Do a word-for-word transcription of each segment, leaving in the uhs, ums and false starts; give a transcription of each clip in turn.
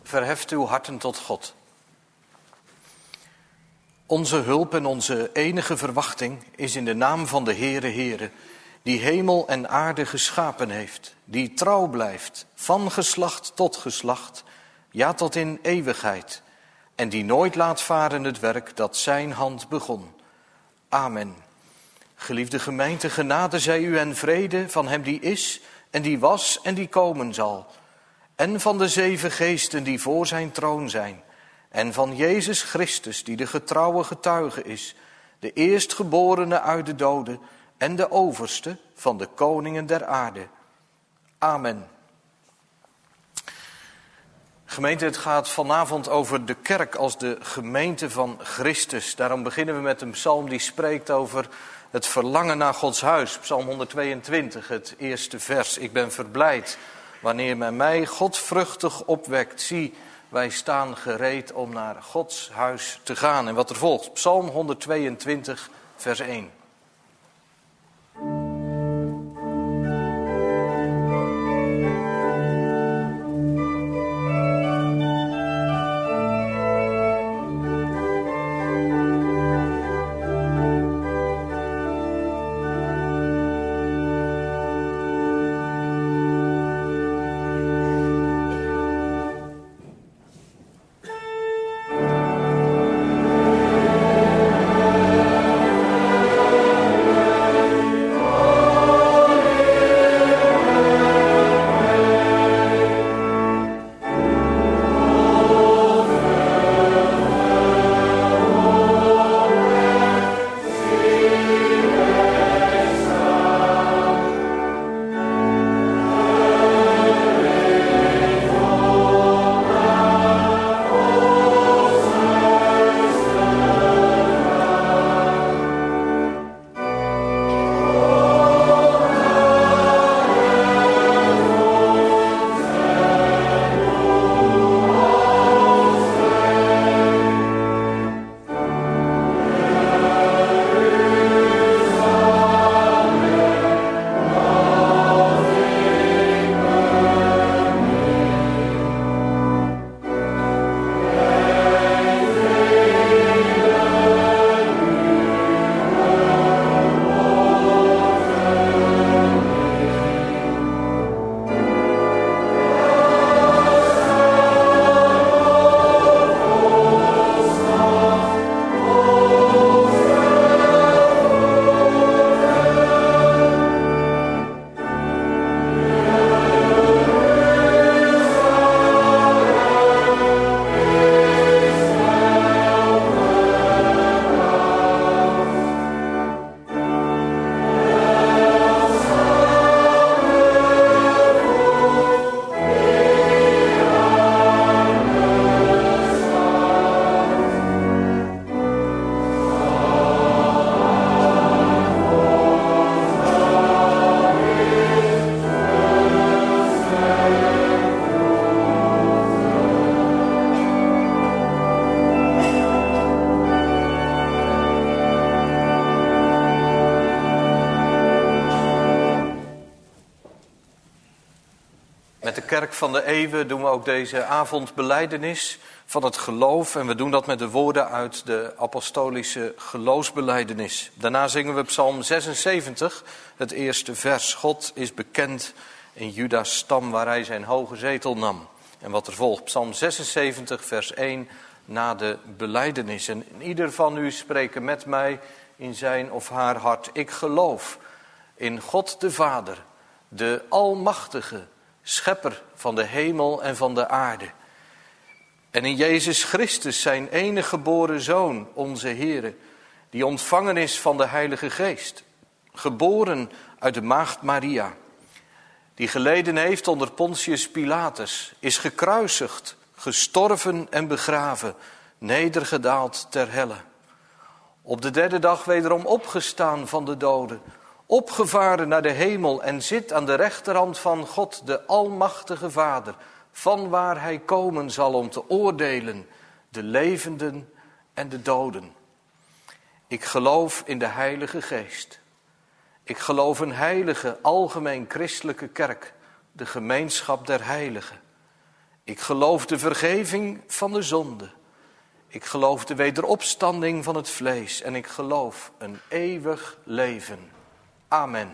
Verheft uw harten tot God. Onze hulp en onze enige verwachting is in de naam van de Heere Heere, die hemel en aarde geschapen heeft, die trouw blijft, van geslacht tot geslacht, ja tot in eeuwigheid, en die nooit laat varen het werk dat zijn hand begon. Amen. Geliefde gemeente, genade zij u en vrede van hem die is en die was en die komen zal, en van de zeven geesten die voor zijn troon zijn, en van Jezus Christus die de getrouwe getuige is, de eerstgeborene uit de doden en de overste van de koningen der aarde. Amen. Gemeente, het gaat vanavond over de kerk als de gemeente van Christus. Daarom beginnen we met een psalm die spreekt over het verlangen naar Gods huis. Psalm honderdtweeëntwintig, het eerste vers. Ik ben verblijd wanneer men mij godvruchtig opwekt. Zie, wij staan gereed om naar Gods huis te gaan. En wat er volgt, Psalm honderdtweeëntwintig, vers één. Met de kerk van de eeuwen doen we ook deze avond belijdenis van het geloof. En we doen dat met de woorden uit de apostolische geloofsbelijdenis. Daarna zingen we Psalm zesenzeventig, het eerste vers. God is bekend in Juda's stam waar hij zijn hoge zetel nam. En wat er volgt, Psalm zesenzeventig, vers één, na de belijdenis. En ieder van u spreken met mij in zijn of haar hart. Ik geloof in God de Vader, de Almachtige, schepper van de hemel en van de aarde. En in Jezus Christus, zijn enige geboren Zoon, onze Heere, die ontvangen is van de Heilige Geest, geboren uit de maagd Maria, die geleden heeft onder Pontius Pilatus, is gekruisigd, gestorven en begraven, nedergedaald ter helle. Op de derde dag wederom opgestaan van de doden, opgevaren naar de hemel en zit aan de rechterhand van God, de Almachtige Vader, van waar hij komen zal om te oordelen de levenden en de doden. Ik geloof in de Heilige Geest. Ik geloof een heilige, algemeen christelijke kerk, de gemeenschap der heiligen. Ik geloof de vergeving van de zonde. Ik geloof de wederopstanding van het vlees. En ik geloof een eeuwig leven. Amen.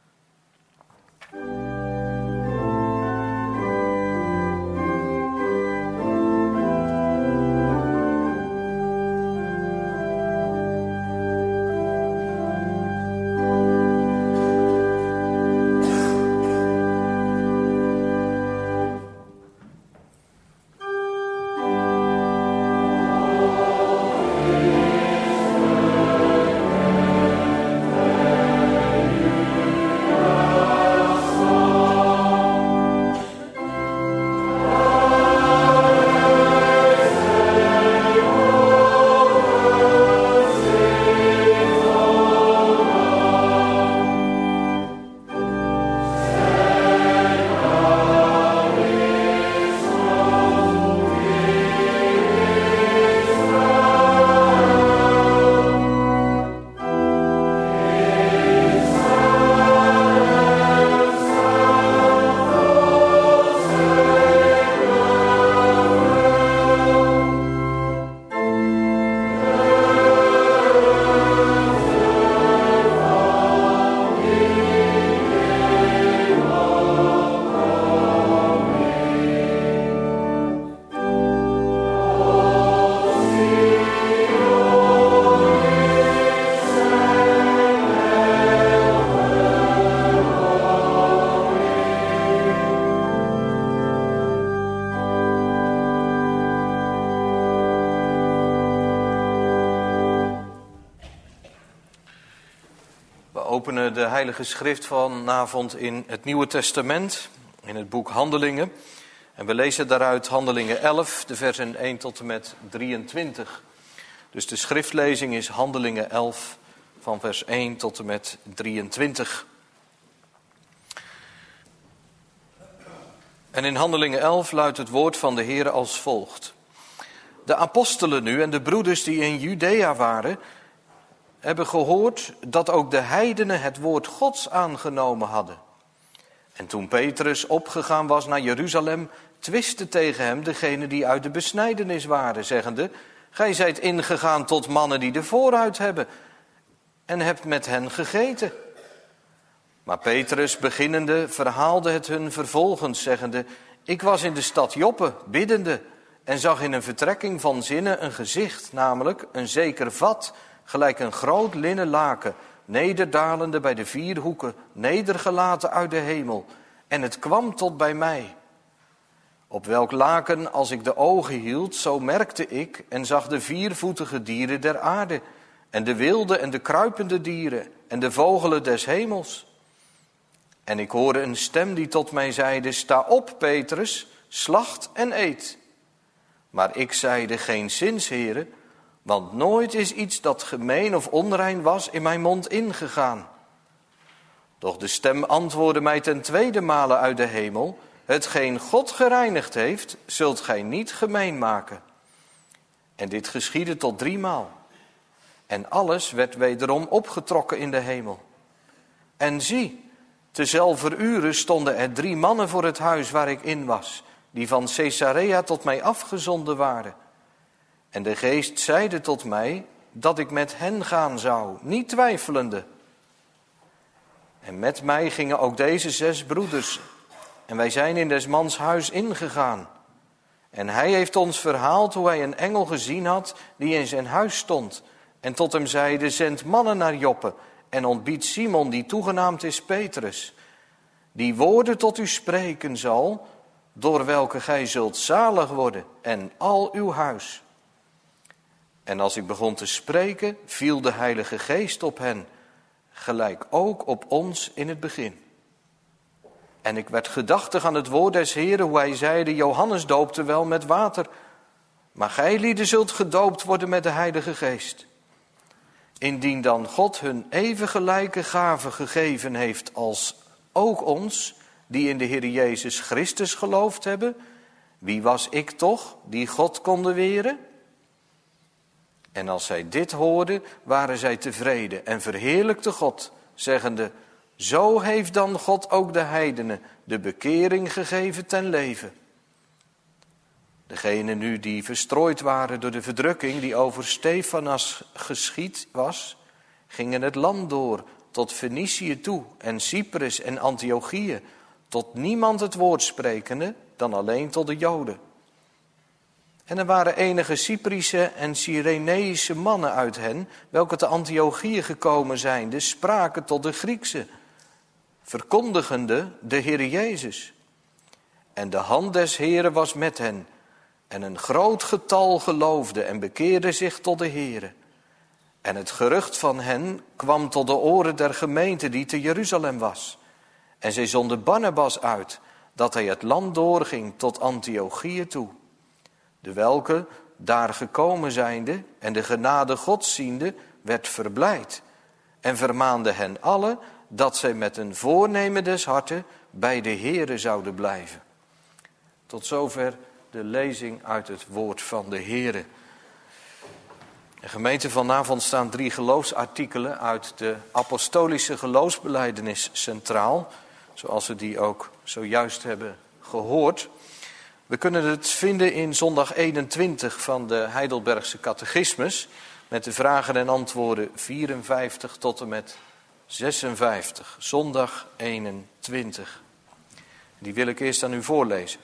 We openen de Heilige Schrift vanavond in het Nieuwe Testament, in het boek Handelingen. En we lezen daaruit Handelingen elf, de versen één tot en met drieëntwintig. Dus de schriftlezing is Handelingen elf, van vers één tot en met drieëntwintig. En in Handelingen elf luidt het woord van de Heer als volgt. De apostelen nu en de broeders die in Judea waren, hebben gehoord dat ook de heidenen het woord Gods aangenomen hadden. En toen Petrus opgegaan was naar Jeruzalem, twistte tegen hem degene die uit de besnijdenis waren, zeggende: Gij zijt ingegaan tot mannen die de vooruit hebben, en hebt met hen gegeten. Maar Petrus, beginnende, verhaalde het hun vervolgens, zeggende: Ik was in de stad Joppe, biddende, en zag in een vertrekking van zinnen een gezicht, namelijk een zeker vat, gelijk een groot linnen laken, nederdalende bij de vier hoeken, nedergelaten uit de hemel. En het kwam tot bij mij. Op welk laken, als ik de ogen hield, zo merkte ik en zag de viervoetige dieren der aarde, en de wilde en de kruipende dieren, en de vogelen des hemels. En ik hoorde een stem die tot mij zeide: Sta op, Petrus, slacht en eet. Maar ik zeide: Geen zins, Heere, want nooit is iets dat gemeen of onrein was in mijn mond ingegaan. Doch de stem antwoordde mij ten tweede male uit de hemel: Hetgeen God gereinigd heeft, zult gij niet gemeen maken. En dit geschiedde tot driemaal. En alles werd wederom opgetrokken in de hemel. En zie, tezelfder uren stonden er drie mannen voor het huis waar ik in was, die van Caesarea tot mij afgezonden waren. En de geest zeide tot mij dat ik met hen gaan zou, niet twijfelende. En met mij gingen ook deze zes broeders. En wij zijn in des mans huis ingegaan. En hij heeft ons verhaald hoe hij een engel gezien had die in zijn huis stond. En tot hem zeide: Zend mannen naar Joppe en ontbied Simon, die toegenaamd is Petrus, die woorden tot u spreken zal, door welke gij zult zalig worden en al uw huis. En als ik begon te spreken, viel de Heilige Geest op hen, gelijk ook op ons in het begin. En ik werd gedachtig aan het woord des Heeren, hoe hij zeide: Johannes doopte wel met water, maar gij lieden zult gedoopt worden met de Heilige Geest. Indien dan God hun even gelijke gaven gegeven heeft als ook ons, die in de Heer Jezus Christus geloofd hebben, wie was ik toch die God konde weren? En als zij dit hoorden, waren zij tevreden en verheerlijkten God, zeggende: Zo heeft dan God ook de heidenen de bekering gegeven ten leven. Degenen nu die verstrooid waren door de verdrukking die over Stefanas geschied was, gingen het land door tot Fenicië toe en Cyprus en Antiochië, tot niemand het woord sprekende dan alleen tot de Joden. En er waren enige Cyprische en Cyreneïsche mannen uit hen, welke te Antiochië gekomen zijnde, spraken tot de Griekse, verkondigende de Heer Jezus. En de hand des Heeren was met hen, en een groot getal geloofde en bekeerde zich tot de Heere. En het gerucht van hen kwam tot de oren der gemeente die te Jeruzalem was. En zij zonden Barnabas uit, dat hij het land doorging tot Antiochië toe. De welke, daar gekomen zijnde en de genade Gods ziende, werd verblijd. En vermaande hen allen dat zij met een voornemen des harten bij de Heere zouden blijven. Tot zover de lezing uit het woord van de Heere. De gemeente vanavond staan drie geloofsartikelen uit de apostolische geloofsbelijdenis centraal, zoals we die ook zojuist hebben gehoord. We kunnen het vinden in zondag eenentwintig van de Heidelbergse catechismus, met de vragen en antwoorden vierenvijftig tot en met zesenvijftig. Zondag eenentwintig. Die wil ik eerst aan u voorlezen.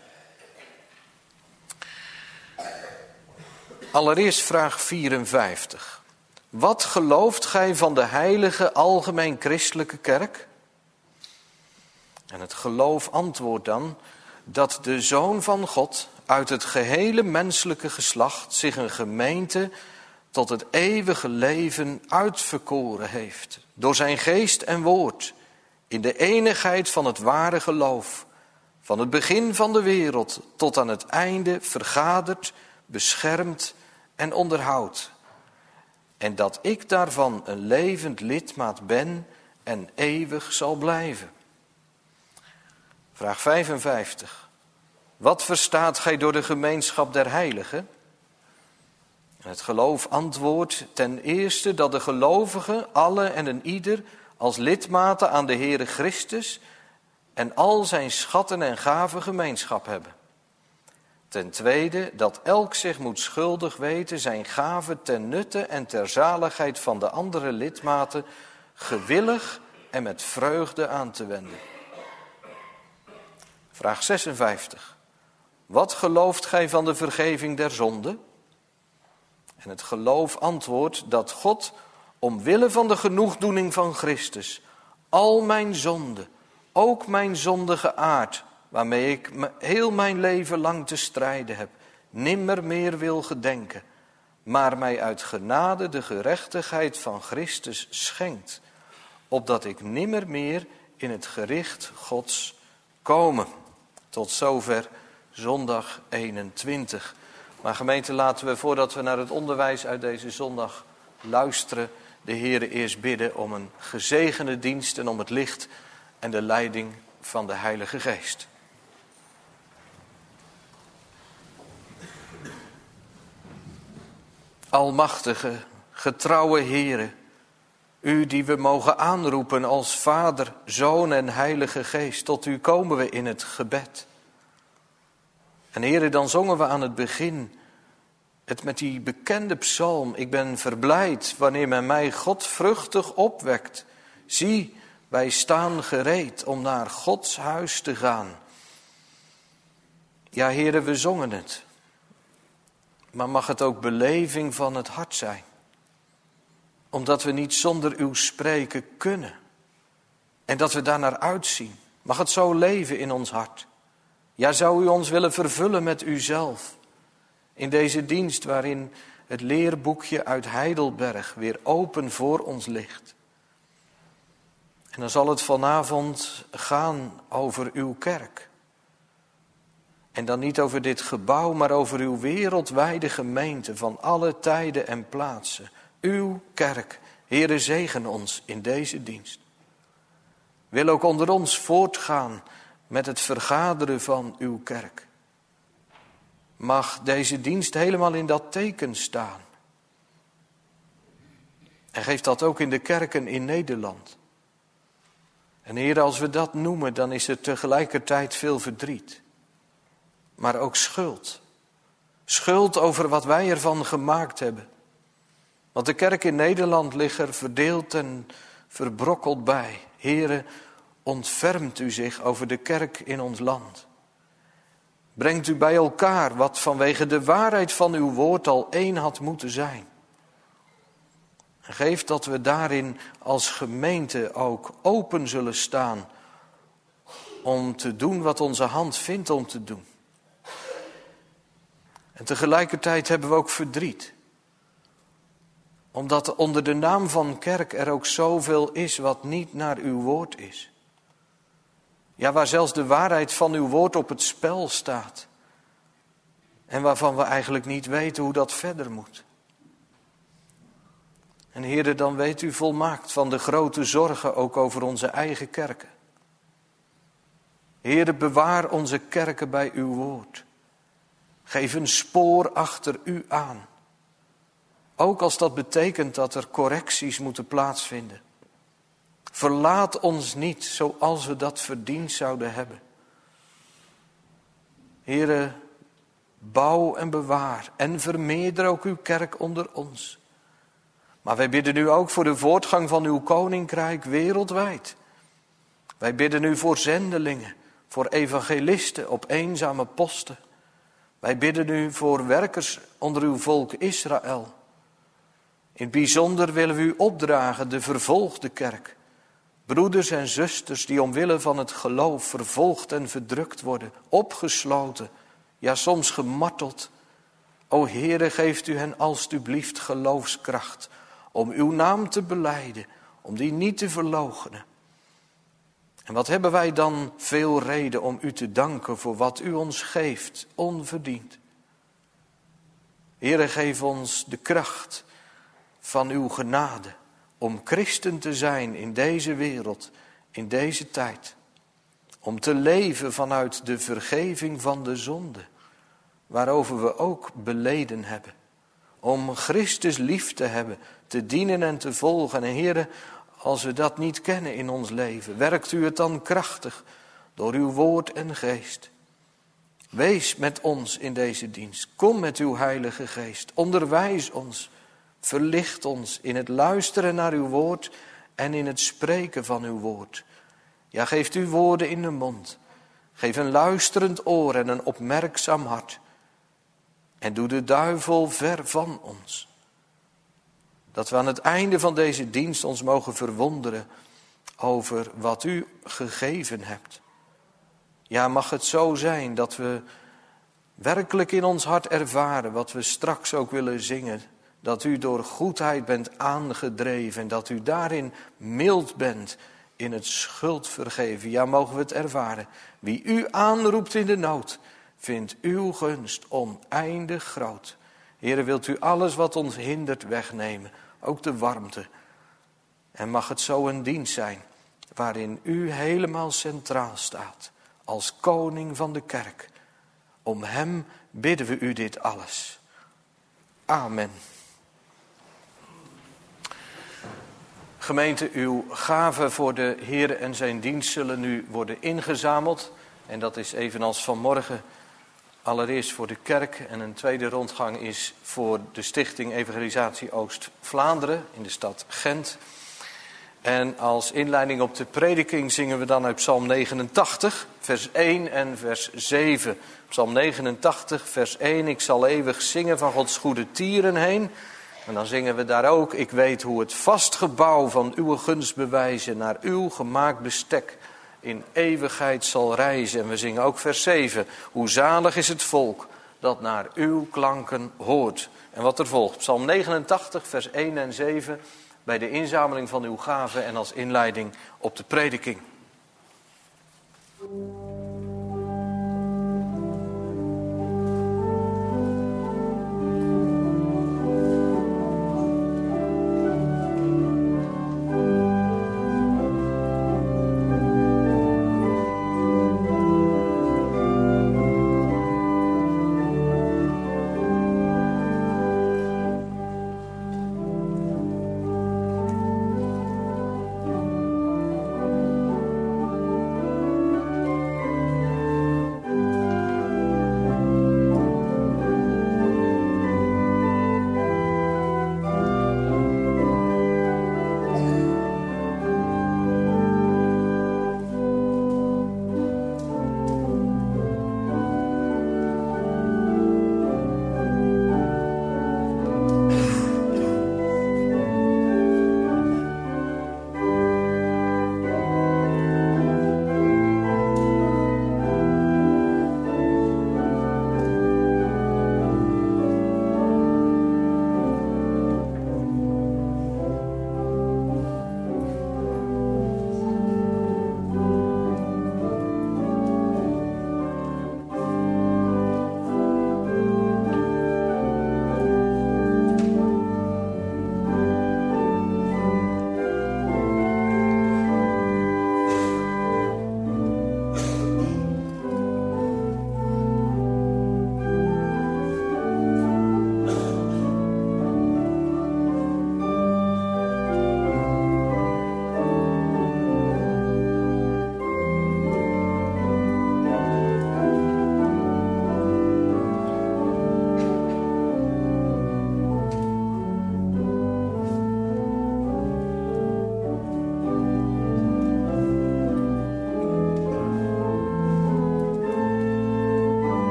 Allereerst vraag vierenvijftig. Wat gelooft gij van de heilige algemeen christelijke kerk? En het geloof antwoordt dan dat de Zoon van God uit het gehele menselijke geslacht zich een gemeente tot het eeuwige leven uitverkoren heeft. Door zijn geest en woord, in de enigheid van het ware geloof, van het begin van de wereld tot aan het einde vergaderd, beschermd en onderhoudt. En dat ik daarvan een levend lidmaat ben en eeuwig zal blijven. Vraag vijfenvijftig. Wat verstaat gij door de gemeenschap der heiligen? En het geloof antwoordt ten eerste dat de gelovigen, alle en een ieder, als lidmaten aan de Heere Christus en al zijn schatten en gaven gemeenschap hebben. Ten tweede dat elk zich moet schuldig weten zijn gaven ten nutte en ter zaligheid van de andere lidmaten gewillig en met vreugde aan te wenden. Vraag zesenvijftig. Wat gelooft gij van de vergeving der zonde? En het geloof antwoordt dat God, omwille van de genoegdoening van Christus, al mijn zonden, ook mijn zondige aard, waarmee ik heel mijn leven lang te strijden heb, nimmer meer wil gedenken, maar mij uit genade de gerechtigheid van Christus schenkt, opdat ik nimmer meer in het gericht Gods komen. Tot zover zondag eenentwintig. Maar gemeente, laten we voordat we naar het onderwijs uit deze zondag luisteren, de Heere eerst bidden om een gezegende dienst en om het licht en de leiding van de Heilige Geest. Almachtige, getrouwe Heere, u die we mogen aanroepen als Vader, Zoon en Heilige Geest, tot u komen we in het gebed. En Heere, dan zongen we aan het begin het met die bekende psalm: ik ben verblijd wanneer men mij godvruchtig opwekt. Zie, wij staan gereed om naar Gods huis te gaan. Ja, Heere, we zongen het. Maar mag het ook beleving van het hart zijn? Omdat we niet zonder uw spreken kunnen. En dat we daarnaar uitzien. Mag het zo leven in ons hart? Ja, zou u ons willen vervullen met uzelf? In deze dienst waarin het leerboekje uit Heidelberg weer open voor ons ligt. En dan zal het vanavond gaan over uw kerk. En dan niet over dit gebouw, maar over uw wereldwijde gemeente van alle tijden en plaatsen. Uw kerk. Heere, zegen ons in deze dienst. Wil ook onder ons voortgaan met het vergaderen van uw kerk. Mag deze dienst helemaal in dat teken staan. En geef dat ook in de kerken in Nederland. En Heer, als we dat noemen, dan is er tegelijkertijd veel verdriet. Maar ook schuld. Schuld over wat wij ervan gemaakt hebben. Want de kerk in Nederland ligt er verdeeld en verbrokkeld bij. Heere, ontfermt u zich over de kerk in ons land. Brengt u bij elkaar wat vanwege de waarheid van uw woord al één had moeten zijn. En geef dat we daarin als gemeente ook open zullen staan om te doen wat onze hand vindt om te doen. En tegelijkertijd hebben we ook verdriet. Omdat onder de naam van kerk er ook zoveel is wat niet naar uw woord is. Ja, waar zelfs de waarheid van uw woord op het spel staat. En waarvan we eigenlijk niet weten hoe dat verder moet. En Heere, dan weet u volmaakt van de grote zorgen ook over onze eigen kerken. Heere, bewaar onze kerken bij uw woord. Geef een spoor achter u aan. Ook als dat betekent dat er correcties moeten plaatsvinden. Verlaat ons niet zoals we dat verdiend zouden hebben. Heere, bouw en bewaar en vermeerder ook uw kerk onder ons. Maar wij bidden u ook voor de voortgang van uw koninkrijk wereldwijd. Wij bidden u voor zendelingen, voor evangelisten op eenzame posten. Wij bidden u voor werkers onder uw volk Israël. In het bijzonder willen we u opdragen de vervolgde kerk. Broeders en zusters die omwille van het geloof vervolgd en verdrukt worden, opgesloten, ja soms gemarteld. O Heere, geeft u hen alstublieft geloofskracht om uw naam te belijden, om die niet te verloochenen. En wat hebben wij dan veel reden om u te danken voor wat u ons geeft, onverdiend. Heere, geef ons de kracht van uw genade om christen te zijn in deze wereld, in deze tijd. Om te leven vanuit de vergeving van de zonde, waarover we ook beleden hebben. Om Christus lief te hebben, te dienen en te volgen. En Heere, als we dat niet kennen in ons leven, werkt u het dan krachtig door uw woord en geest. Wees met ons in deze dienst. Kom met uw Heilige Geest. Onderwijs ons. Verlicht ons in het luisteren naar uw woord en in het spreken van uw woord. Ja, geeft u woorden in de mond. Geef een luisterend oor en een opmerkzaam hart. En doe de duivel ver van ons. Dat we aan het einde van deze dienst ons mogen verwonderen over wat u gegeven hebt. Ja, mag het zo zijn dat we werkelijk in ons hart ervaren wat we straks ook willen zingen. Dat u door goedheid bent aangedreven en dat u daarin mild bent in het schuld vergeven. Ja, mogen we het ervaren. Wie u aanroept in de nood, vindt uw gunst oneindig groot. Heere, wilt u alles wat ons hindert wegnemen, ook de warmte. En mag het zo een dienst zijn waarin u helemaal centraal staat, als koning van de kerk. Om hem bidden we u dit alles. Amen. Gemeente, uw gaven voor de Heere en zijn dienst zullen nu worden ingezameld. En dat is evenals vanmorgen allereerst voor de kerk. En een tweede rondgang is voor de Stichting Evangelisatie Oost-Vlaanderen in de stad Gent. En als inleiding op de prediking zingen we dan uit Psalm negenentachtig, vers één en vers zeven. Psalm negenentachtig, vers één. Ik zal eeuwig zingen van Gods goede tieren heen. En dan zingen we daar ook, ik weet hoe het vastgebouw van uw gunstbewijzen naar uw gemaakt bestek in eeuwigheid zal reizen. En we zingen ook vers zeven. Hoe zalig is het volk dat naar uw klanken hoort. En wat er volgt, Psalm negenentachtig, vers één en zeven, bij de inzameling van uw gaven en als inleiding op de prediking.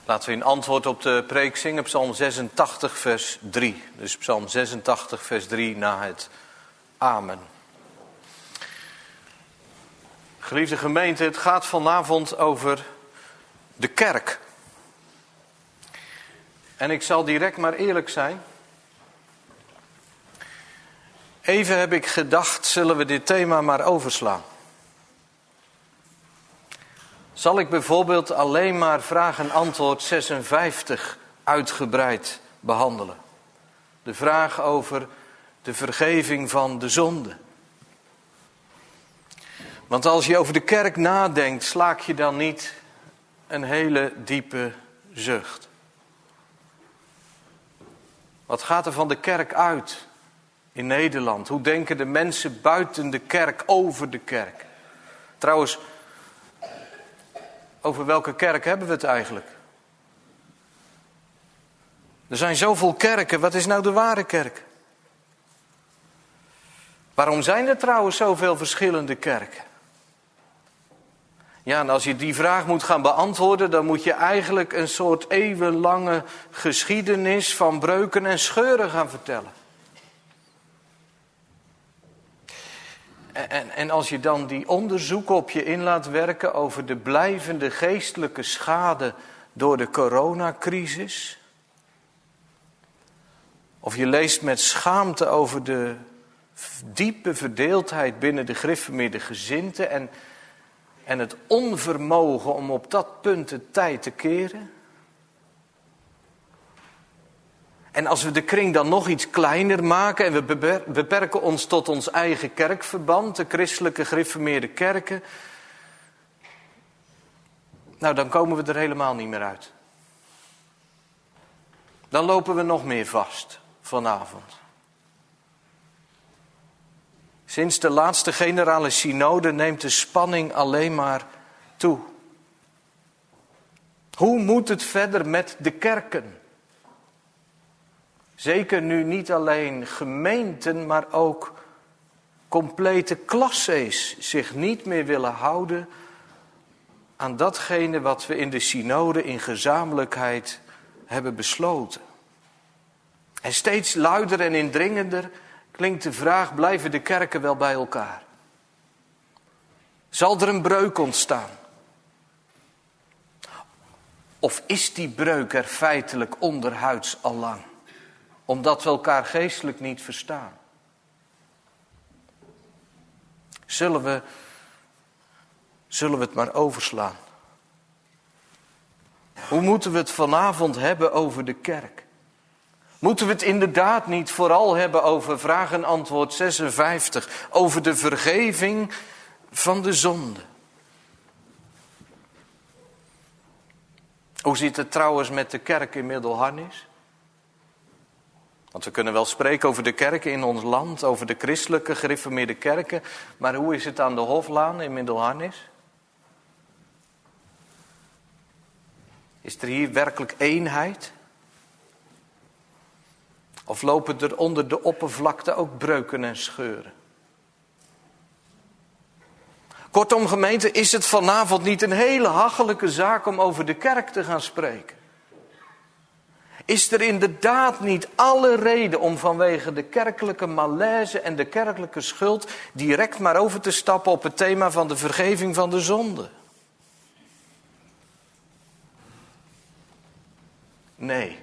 Laten we in antwoord op de preek zingen Psalm zesentachtig vers drie. Dus Psalm zesentachtig vers drie na het Amen. Geliefde gemeente, het gaat vanavond over de kerk. En ik zal direct maar eerlijk zijn. Even heb ik gedacht, zullen we dit thema maar overslaan? Zal ik bijvoorbeeld alleen maar vraag en antwoord zesenvijftig uitgebreid behandelen? De vraag over de vergeving van de zonde. Want als je over de kerk nadenkt, slaak je dan niet een hele diepe zucht. Wat gaat er van de kerk uit in Nederland? Hoe denken de mensen buiten de kerk over de kerk? Trouwens, over welke kerk hebben we het eigenlijk? Er zijn zoveel kerken, wat is nou de ware kerk? Waarom zijn er trouwens zoveel verschillende kerken? Ja, en als je die vraag moet gaan beantwoorden, dan moet je eigenlijk een soort eeuwenlange geschiedenis van breuken en scheuren gaan vertellen. En, en als je dan die onderzoeken op je in laat werken over de blijvende geestelijke schade door de coronacrisis. Of je leest met schaamte over de diepe verdeeldheid binnen de gereformeerde gezindte en, en het onvermogen om op dat punt de tijd te keren. En als we de kring dan nog iets kleiner maken en we beperken ons tot ons eigen kerkverband, de christelijke gereformeerde kerken, nou dan komen we er helemaal niet meer uit. Dan lopen we nog meer vast vanavond. Sinds de laatste generale synode neemt de spanning alleen maar toe. Hoe moet het verder met de kerken? Zeker nu niet alleen gemeenten, maar ook complete klasse's zich niet meer willen houden aan datgene wat we in de synode in gezamenlijkheid hebben besloten. En steeds luider en indringender klinkt de vraag, blijven de kerken wel bij elkaar? Zal er een breuk ontstaan? Of is die breuk er feitelijk onderhuids al lang? Omdat we elkaar geestelijk niet verstaan. Zullen we, zullen we het maar overslaan? Hoe moeten we het vanavond hebben over de kerk? Moeten we het inderdaad niet vooral hebben over vraag en antwoord zesenvijftig, over de vergeving van de zonde? Hoe zit het trouwens met de kerk in Middelharnis? Want we kunnen wel spreken over de kerken in ons land, over de christelijke gereformeerde kerken, maar hoe is het aan de Hoflaan in Middelharnis? Is er hier werkelijk eenheid? Of lopen er onder de oppervlakte ook breuken en scheuren? Kortom, gemeente, is het vanavond niet een hele hachelijke zaak om over de kerk te gaan spreken? Is er inderdaad niet alle reden om vanwege de kerkelijke malaise en de kerkelijke schuld direct maar over te stappen op het thema van de vergeving van de zonde? Nee.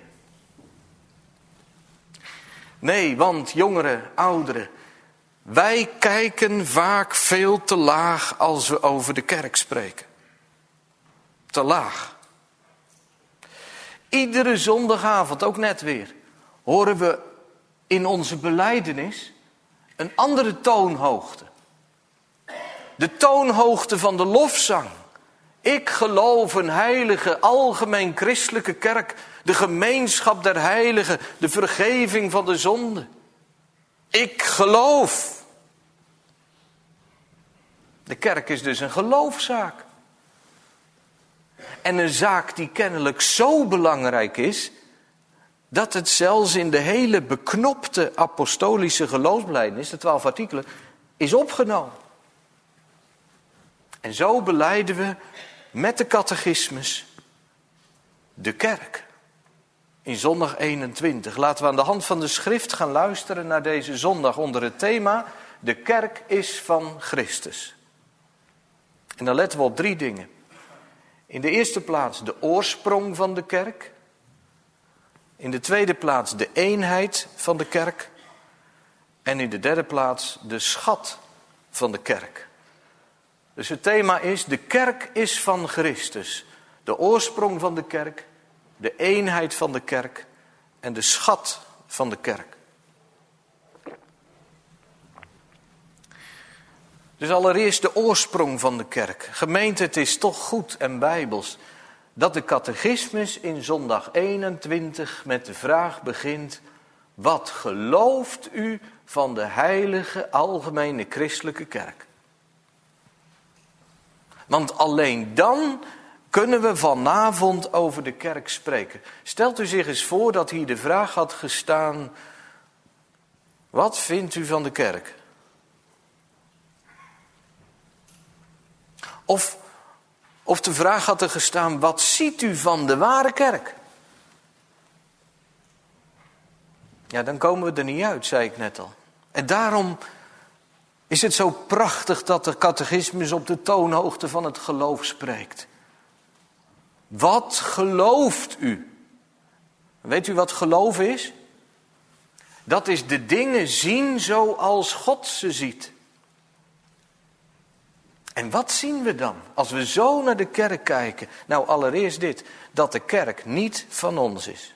Nee, want jongeren, ouderen, wij kijken vaak veel te laag als we over de kerk spreken. Te laag. Iedere zondagavond, ook net weer, horen we in onze belijdenis een andere toonhoogte. De toonhoogte van de lofzang. Ik geloof een heilige, algemeen christelijke kerk, de gemeenschap der heiligen, de vergeving van de zonde. Ik geloof. De kerk is dus een geloofszaak. En een zaak die kennelijk zo belangrijk is, dat het zelfs in de hele beknopte apostolische geloofsbelijdenis, de twaalf artikelen, is opgenomen. En zo belijden we met de catechismus de kerk. In zondag eenentwintig. Laten we aan de hand van de schrift gaan luisteren naar deze zondag onder het thema: de kerk is van Christus. En dan letten we op drie dingen. In de eerste plaats de oorsprong van de kerk. In de tweede plaats de eenheid van de kerk. En in de derde plaats de schat van de kerk. Dus het thema is: de kerk is van Christus. De oorsprong van de kerk, de eenheid van de kerk en de schat van de kerk. Dus allereerst de oorsprong van de kerk. Gemeente, het is toch goed en bijbels dat de catechismus in zondag eenentwintig met de vraag begint: wat gelooft u van de heilige algemene christelijke kerk? Want alleen dan kunnen we vanavond over de kerk spreken. Stelt u zich eens voor dat hier de vraag had gestaan: wat vindt u van de kerk? Of, of de vraag had er gestaan: wat ziet u van de ware kerk? Ja, dan komen we er niet uit, zei ik net al. En daarom is het zo prachtig dat de catechismus op de toonhoogte van het geloof spreekt. Wat gelooft u? Weet u wat geloof is? Dat is de dingen zien zoals God ze ziet. En wat zien we dan als we zo naar de kerk kijken? Nou, allereerst dit: dat de kerk niet van ons is.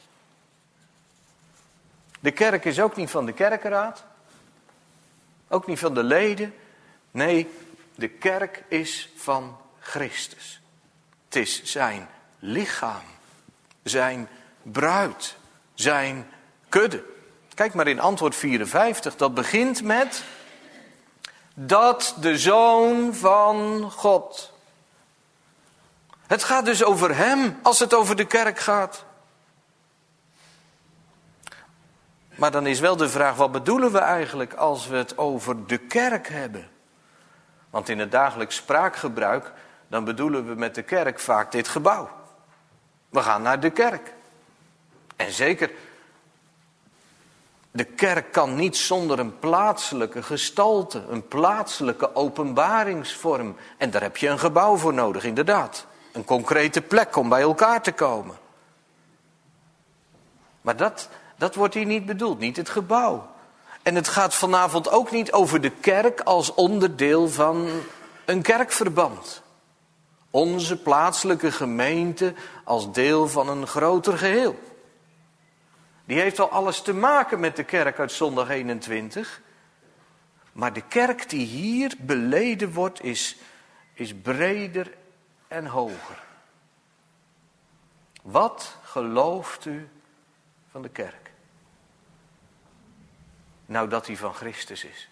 De kerk is ook niet van de kerkenraad. Ook niet van de leden. Nee, de kerk is van Christus. Het is zijn lichaam, zijn bruid, zijn kudde. Kijk maar in antwoord vierenvijftig, dat begint met: dat de Zoon van God. Het gaat dus over hem als het over de kerk gaat. Maar dan is wel de vraag: wat bedoelen we eigenlijk als we het over de kerk hebben? Want in het dagelijks spraakgebruik, dan bedoelen we met de kerk vaak dit gebouw. We gaan naar de kerk. En zeker, de kerk kan niet zonder een plaatselijke gestalte, een plaatselijke openbaringsvorm. En daar heb je een gebouw voor nodig, inderdaad. Een concrete plek om bij elkaar te komen. Maar dat, dat wordt hier niet bedoeld, niet het gebouw. En het gaat vanavond ook niet over de kerk als onderdeel van een kerkverband. Onze plaatselijke gemeente als deel van een groter geheel. Die heeft wel alles te maken met de kerk uit zondag eenentwintig. Maar de kerk die hier beleden wordt is, is breder en hoger. Wat gelooft u van de kerk? Nou, dat die van Christus is.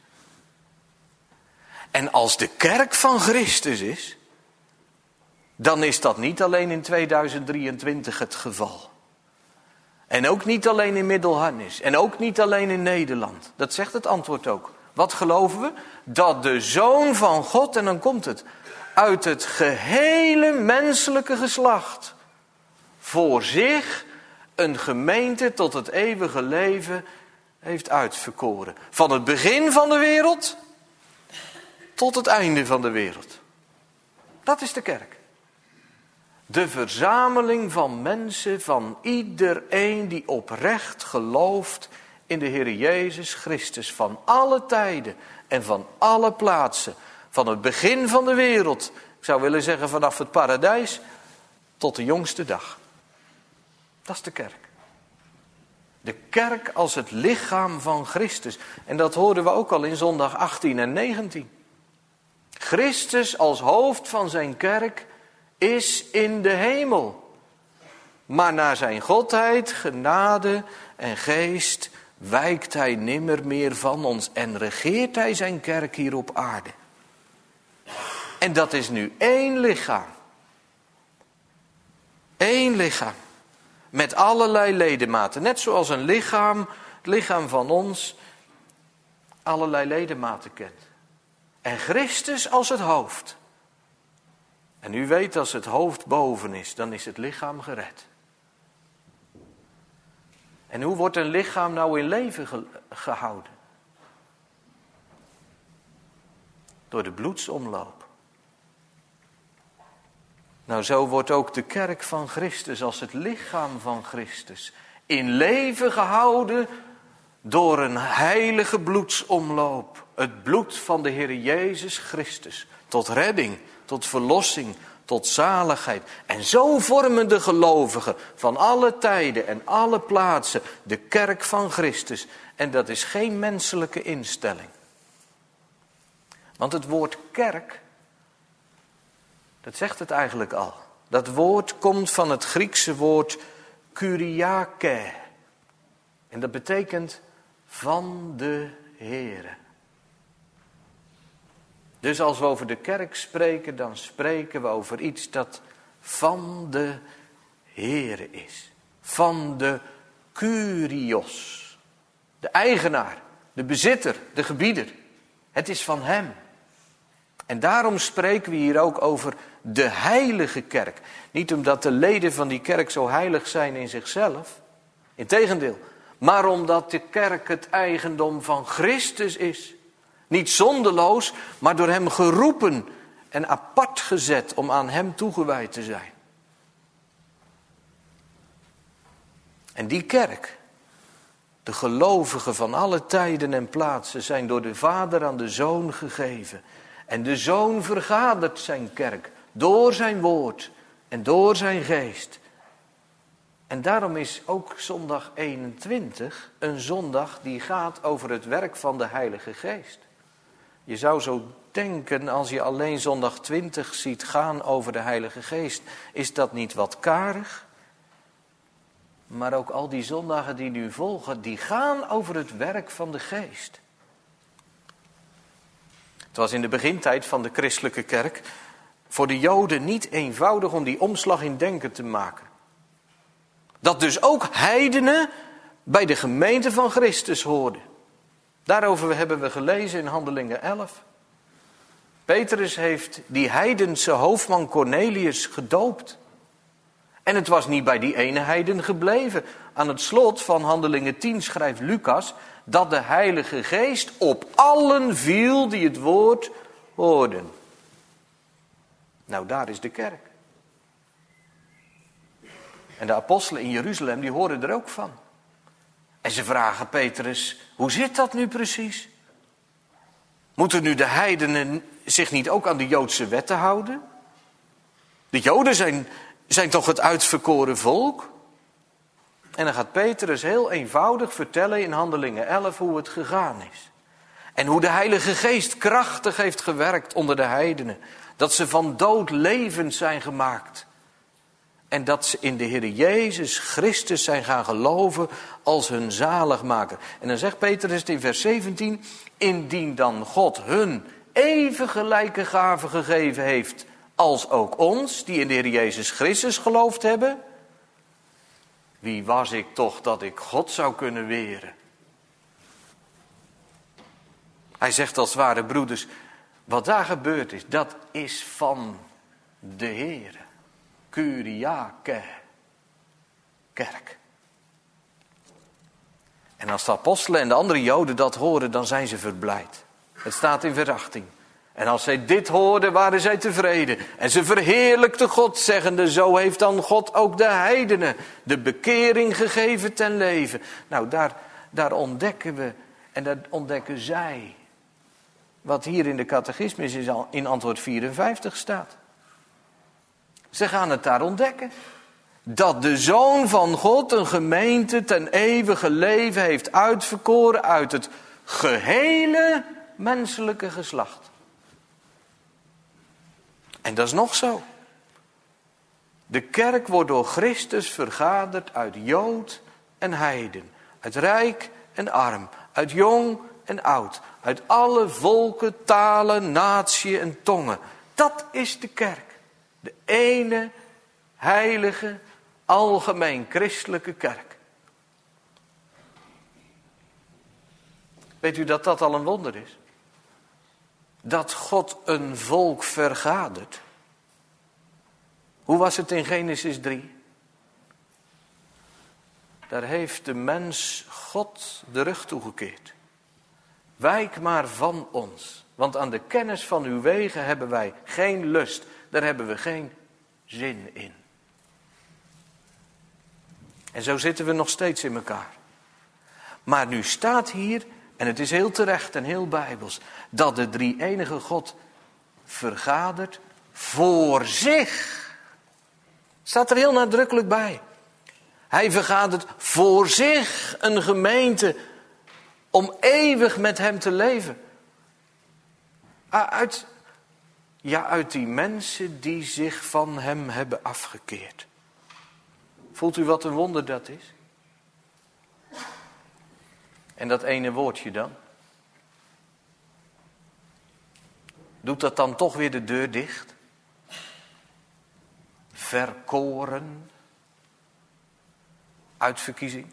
En als de kerk van Christus is, dan is dat niet alleen in tweeduizend drieëntwintig het geval. En ook niet alleen in Middelharnis. En ook niet alleen in Nederland. Dat zegt het antwoord ook. Wat geloven we? Dat de Zoon van God, en dan komt het, uit het gehele menselijke geslacht voor zich een gemeente tot het eeuwige leven heeft uitverkoren. Van het begin van de wereld tot het einde van de wereld. Dat is de kerk. De verzameling van mensen, van iedereen die oprecht gelooft in de Heer Jezus Christus. Van alle tijden en van alle plaatsen. Van het begin van de wereld, ik zou willen zeggen vanaf het paradijs, tot de jongste dag. Dat is de kerk. De kerk als het lichaam van Christus. En dat hoorden we ook al in zondag achttien en negentien. Christus als hoofd van zijn kerk is in de hemel. Maar naar zijn godheid, genade en geest wijkt hij nimmer meer van ons en regeert hij zijn kerk hier op aarde. En dat is nu één lichaam. Eén lichaam. Met allerlei ledematen. Net zoals een lichaam, het lichaam van ons, allerlei ledematen kent. En Christus als het hoofd. En u weet, als het hoofd boven is, dan is het lichaam gered. En hoe wordt een lichaam nou in leven ge- gehouden? Door de bloedsomloop. Nou, zo wordt ook de kerk van Christus als het lichaam van Christus in leven gehouden door een heilige bloedsomloop. Het bloed van de Heer Jezus Christus. Tot redding, tot verlossing, tot zaligheid. En zo vormen de gelovigen van alle tijden en alle plaatsen de kerk van Christus. En dat is geen menselijke instelling. Want het woord kerk, dat zegt het eigenlijk al. Dat woord komt van het Griekse woord Kyriake. En dat betekent van de Heere. Dus als we over de kerk spreken, dan spreken we over iets dat van de Heere is. Van de Kyrios. De eigenaar, de bezitter, de gebieder. Het is van hem. En daarom spreken we hier ook over de heilige kerk. Niet omdat de leden van die kerk zo heilig zijn in zichzelf. Integendeel. Maar omdat de kerk het eigendom van Christus is. Niet zonderloos, maar door hem geroepen en apart gezet om aan hem toegewijd te zijn. En die kerk, de gelovigen van alle tijden en plaatsen, zijn door de Vader aan de Zoon gegeven. En de Zoon vergadert zijn kerk door zijn woord en door zijn geest. En daarom is ook zondag eenentwintig een zondag die gaat over het werk van de Heilige Geest. Je zou zo denken, als je alleen zondag twintig ziet gaan over de Heilige Geest, is dat niet wat karig? Maar ook al die zondagen die nu volgen, die gaan over het werk van de Geest. Het was in de begintijd van de christelijke kerk voor de Joden niet eenvoudig om die omslag in denken te maken. Dat dus ook heidenen bij de gemeente van Christus hoorden. Daarover hebben we gelezen in Handelingen elf. Petrus heeft die heidense hoofdman Cornelius gedoopt. En het was niet bij die ene heiden gebleven. Aan het slot van Handelingen tien schrijft Lucas dat de Heilige Geest op allen viel die het woord hoorden. Nou, daar is de kerk. En de apostelen in Jeruzalem, die horen er ook van. En ze vragen Petrus, hoe zit dat nu precies? Moeten nu de heidenen zich niet ook aan de Joodse wetten houden? De Joden zijn, zijn toch het uitverkoren volk? En dan gaat Petrus heel eenvoudig vertellen in Handelingen elf hoe het gegaan is. En hoe de Heilige Geest krachtig heeft gewerkt onder de heidenen. Dat ze van dood levend zijn gemaakt. En dat ze in de Heer Jezus Christus zijn gaan geloven als hun zaligmaker. En dan zegt Petrus in vers zeventien, indien dan God hun even gelijke gaven gegeven heeft als ook ons, die in de Heer Jezus Christus geloofd hebben. Wie was ik toch dat ik God zou kunnen weren? Hij zegt als ware broeders, wat daar gebeurd is, dat is van de Heer. Kyriake. Kerk. En als de apostelen en de andere Joden dat horen, dan zijn ze verblijd. Het staat in vers achttien. En als zij dit hoorden, waren zij tevreden. En ze verheerlijkten God, zeggende, zo heeft dan God ook de heidenen de bekering gegeven ten leven. Nou, daar, daar ontdekken we, en dat ontdekken zij, wat hier in de catechismus in antwoord vierenvijftig staat. Ze gaan het daar ontdekken. Dat de Zoon van God een gemeente ten eeuwige leven heeft uitverkoren uit het gehele menselijke geslacht. En dat is nog zo. De kerk wordt door Christus vergaderd uit Jood en heiden. Uit rijk en arm. Uit jong en oud. Uit alle volken, talen, natieën en tongen. Dat is de kerk. De ene heilige, algemeen christelijke kerk. Weet u dat dat al een wonder is? Dat God een volk vergadert. Hoe was het in Genesis drie? daar heeft de mens God de rug toegekeerd. Wijk maar van ons, want aan de kennis van uw wegen hebben wij geen lust. Daar hebben we geen zin in. En zo zitten we nog steeds in elkaar. Maar nu staat hier, en het is heel terecht en heel bijbels, dat de drie-enige God vergadert voor zich. Staat er heel nadrukkelijk bij. Hij vergadert voor zich een gemeente om eeuwig met hem te leven. Uit, ja, uit die mensen die zich van hem hebben afgekeerd. Voelt u wat een wonder dat is? En dat ene woordje dan? Doet dat dan toch weer de deur dicht? Verkoren. Uitverkiezing.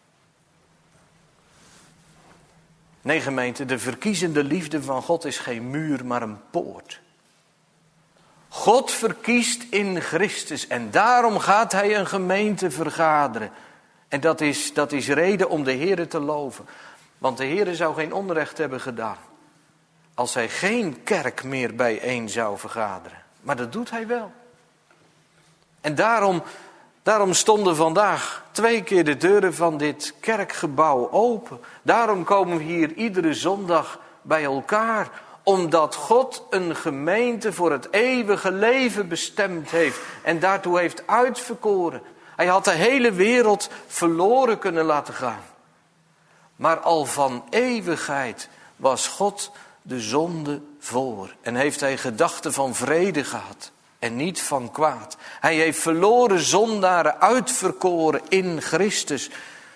Nee, gemeente, de verkiezende liefde van God is geen muur, maar een poort. God verkiest in Christus en daarom gaat hij een gemeente vergaderen. En dat is, dat is reden om de Heere te loven. Want de Heere zou geen onrecht hebben gedaan als hij geen kerk meer bijeen zou vergaderen. Maar dat doet hij wel. En daarom, daarom stonden vandaag twee keer de deuren van dit kerkgebouw open. Daarom komen we hier iedere zondag bij elkaar. Omdat God een gemeente voor het eeuwige leven bestemd heeft. En daartoe heeft uitverkoren. Hij had de hele wereld verloren kunnen laten gaan. Maar al van eeuwigheid was God de zonde voor. En heeft hij gedachten van vrede gehad. En niet van kwaad. Hij heeft verloren zondaren uitverkoren in Christus.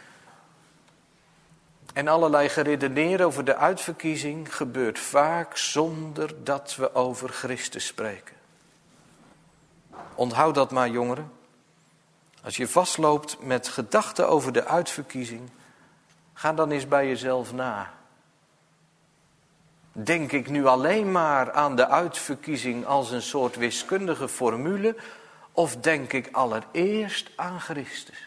En allerlei geredeneer over de uitverkiezing gebeurt vaak zonder dat we over Christus spreken. Onthoud dat maar, jongeren. Als je vastloopt met gedachten over de uitverkiezing, ga dan eens bij jezelf na. Denk ik nu alleen maar aan de uitverkiezing als een soort wiskundige formule, of denk ik allereerst aan Christus?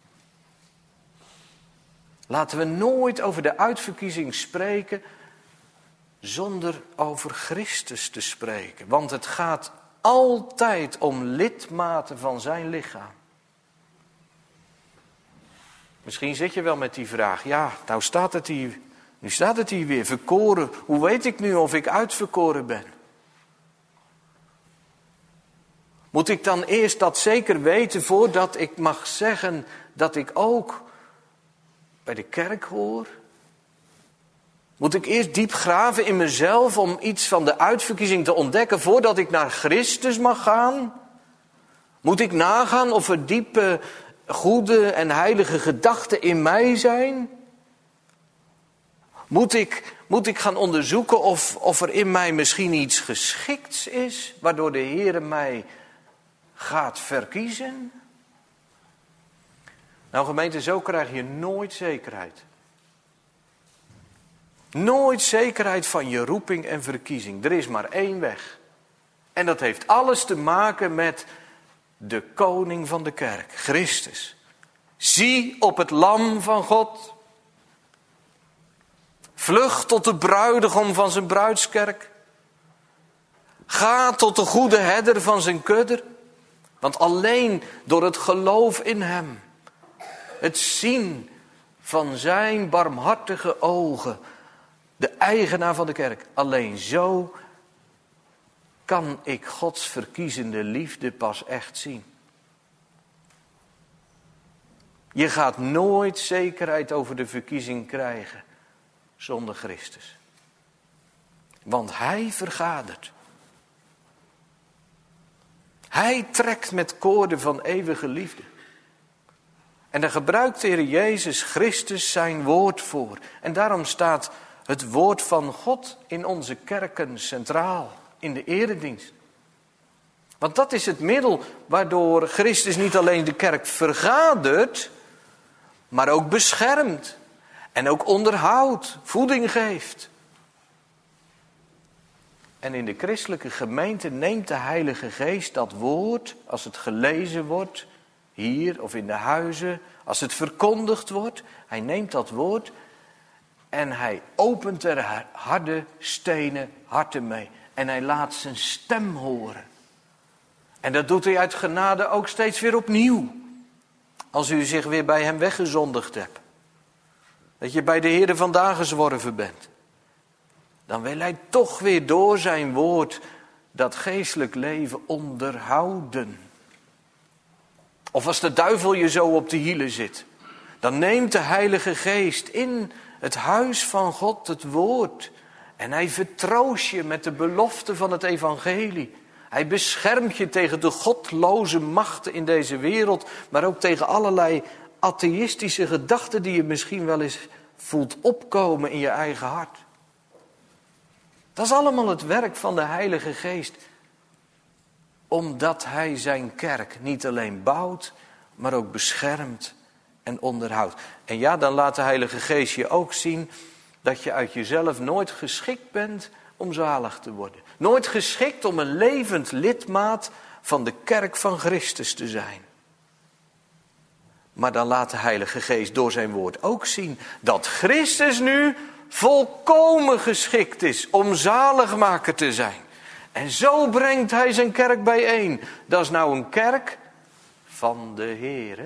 Laten we nooit over de uitverkiezing spreken zonder over Christus te spreken. Want het gaat altijd om lidmaten van zijn lichaam. Misschien zit je wel met die vraag. Ja, nou staat het hier, nu staat het hier weer. Verkoren. Hoe weet ik nu of ik uitverkoren ben? Moet ik dan eerst dat zeker weten voordat ik mag zeggen dat ik ook bij de kerk hoor? Moet ik eerst diep graven in mezelf om iets van de uitverkiezing te ontdekken voordat ik naar Christus mag gaan? Moet ik nagaan of er diepe, goede en heilige gedachten in mij zijn? Moet ik, moet ik gaan onderzoeken of, of er in mij misschien iets geschikts is, waardoor de Heer mij gaat verkiezen? Nou gemeente, zo krijg je nooit zekerheid. Nooit zekerheid van je roeping en verkiezing. Er is maar één weg. En dat heeft alles te maken met de koning van de kerk, Christus. Zie op het lam van God. Vlucht tot de bruidegom van zijn bruidskerk. Ga tot de goede herder van zijn kudde. Want alleen door het geloof in hem, het zien van zijn barmhartige ogen, de eigenaar van de kerk, alleen zo kan ik Gods verkiezende liefde pas echt zien. Je gaat nooit zekerheid over de verkiezing krijgen zonder Christus. Want hij vergadert. Hij trekt met koorden van eeuwige liefde. En daar gebruikt de Heer Jezus Christus zijn woord voor. En daarom staat het woord van God in onze kerken centraal, in de eredienst. Want dat is het middel waardoor Christus niet alleen de kerk vergadert, maar ook beschermt. En ook onderhoudt, voeding geeft. En in de christelijke gemeente neemt de Heilige Geest dat woord, als het gelezen wordt, hier of in de huizen, als het verkondigd wordt. Hij neemt dat woord en hij opent er harde stenen harten mee. En hij laat zijn stem horen. En dat doet hij uit genade ook steeds weer opnieuw. Als u zich weer bij hem weggezondigd hebt. Dat je bij de Heere vandaan gezworven bent. Dan wil hij toch weer door zijn woord dat geestelijk leven onderhouden. Of als de duivel je zo op de hielen zit. Dan neemt de Heilige Geest in het huis van God het woord. En hij vertroost je met de belofte van het evangelie. Hij beschermt je tegen de godloze machten in deze wereld. Maar ook tegen allerlei atheïstische gedachten die je misschien wel eens voelt opkomen in je eigen hart. Dat is allemaal het werk van de Heilige Geest. Omdat hij zijn kerk niet alleen bouwt, maar ook beschermt en onderhoudt. En ja, dan laat de Heilige Geest je ook zien dat je uit jezelf nooit geschikt bent om zalig te worden. Nooit geschikt om een levend lidmaat van de kerk van Christus te zijn. Maar dan laat de Heilige Geest door zijn woord ook zien dat Christus nu volkomen geschikt is om zaligmaker te zijn. En zo brengt hij zijn kerk bijeen. Dat is nou een kerk van de Heere.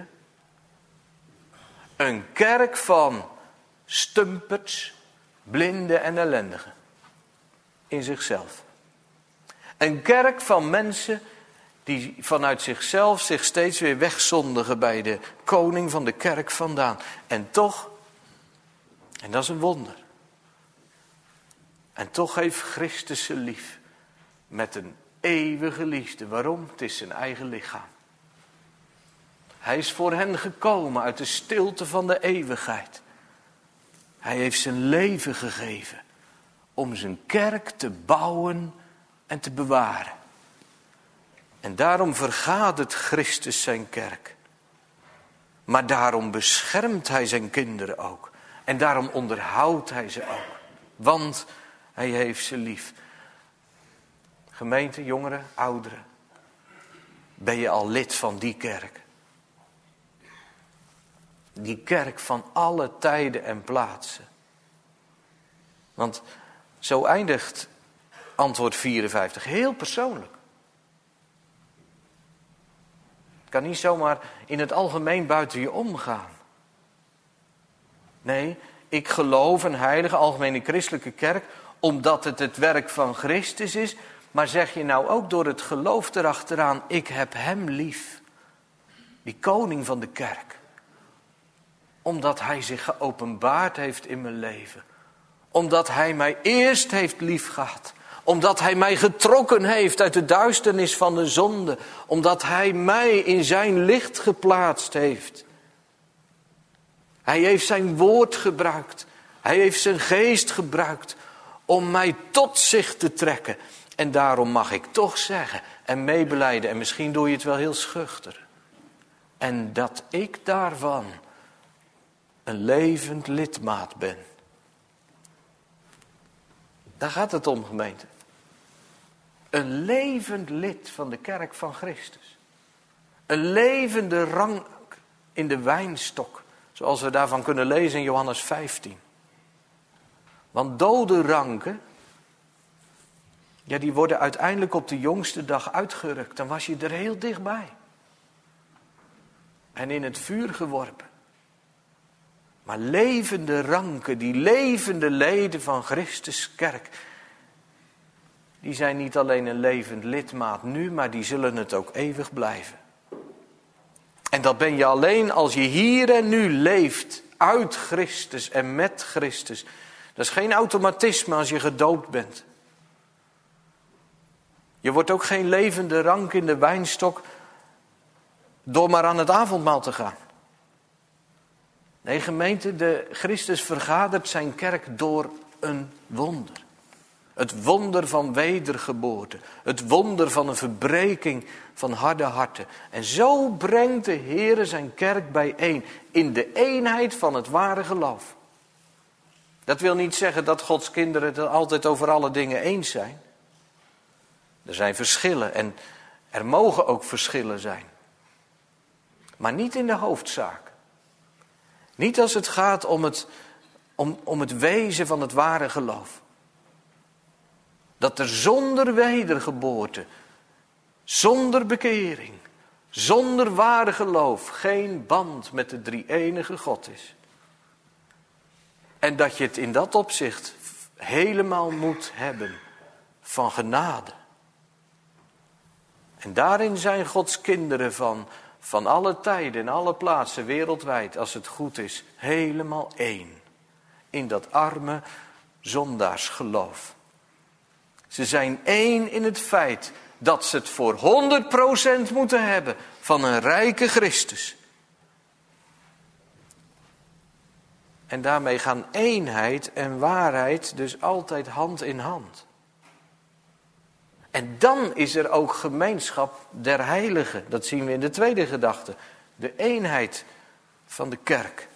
Een kerk van stumperts, blinden en ellendigen. In zichzelf. Een kerk van mensen die vanuit zichzelf zich steeds weer wegzondigen bij de koning van de kerk vandaan. En toch, en dat is een wonder. En toch heeft Christus ze lief. Met een eeuwige liefde. Waarom? Het is zijn eigen lichaam. Hij is voor hen gekomen uit de stilte van de eeuwigheid. Hij heeft zijn leven gegeven om zijn kerk te bouwen en te bewaren. En daarom vergadert Christus zijn kerk. Maar daarom beschermt hij zijn kinderen ook. En daarom onderhoudt hij ze ook. Want hij heeft ze lief. Gemeente, jongeren, ouderen. Ben je al lid van die kerk? Die kerk van alle tijden en plaatsen. Want zo eindigt antwoord vierenvijftig. Heel persoonlijk. Het kan niet zomaar in het algemeen buiten je omgaan. Nee, ik geloof een heilige algemene christelijke kerk omdat het het werk van Christus is. Maar zeg je nou ook door het geloof erachteraan, ik heb hem lief. Die koning van de kerk. Omdat hij zich geopenbaard heeft in mijn leven. Omdat hij mij eerst heeft lief gehad. Omdat hij mij getrokken heeft uit de duisternis van de zonde. Omdat hij mij in zijn licht geplaatst heeft. Hij heeft zijn woord gebruikt. Hij heeft zijn geest gebruikt om mij tot zich te trekken. En daarom mag ik toch zeggen en meebelijden. En misschien doe je het wel heel schuchter. En dat ik daarvan een levend lidmaat ben. Daar gaat het om, gemeente. Een levend lid van de kerk van Christus. Een levende rank in de wijnstok. Zoals we daarvan kunnen lezen in Johannes vijftien. Want dode ranken, ja, die worden uiteindelijk op de jongste dag uitgerukt. Dan was je er heel dichtbij. En in het vuur geworpen. Maar levende ranken, die levende leden van Christus kerk, die zijn niet alleen een levend lidmaat nu, maar die zullen het ook eeuwig blijven. En dat ben je alleen als je hier en nu leeft uit Christus en met Christus. Dat is geen automatisme als je gedoopt bent. Je wordt ook geen levende rank in de wijnstok door maar aan het avondmaal te gaan. Nee, gemeente, de Christus vergadert zijn kerk door een wonder. Het wonder van wedergeboorte. Het wonder van een verbreking van harde harten. En zo brengt de Heere zijn kerk bijeen. In de eenheid van het ware geloof. Dat wil niet zeggen dat Gods kinderen het altijd over alle dingen eens zijn. Er zijn verschillen en er mogen ook verschillen zijn. Maar niet in de hoofdzaak. Niet als het gaat om het, om, om het wezen van het ware geloof. Dat er zonder wedergeboorte, zonder bekering, zonder ware geloof geen band met de drie-enige God is. En dat je het in dat opzicht helemaal moet hebben van genade. En daarin zijn Gods kinderen van, van alle tijden en alle plaatsen wereldwijd, als het goed is, helemaal één. In dat arme zondaarsgeloof. Ze zijn één in het feit dat ze het voor honderd procent moeten hebben van een rijke Christus. En daarmee gaan eenheid en waarheid dus altijd hand in hand. En dan is er ook gemeenschap der heiligen. Dat zien we in de tweede gedachte. De eenheid van de kerk.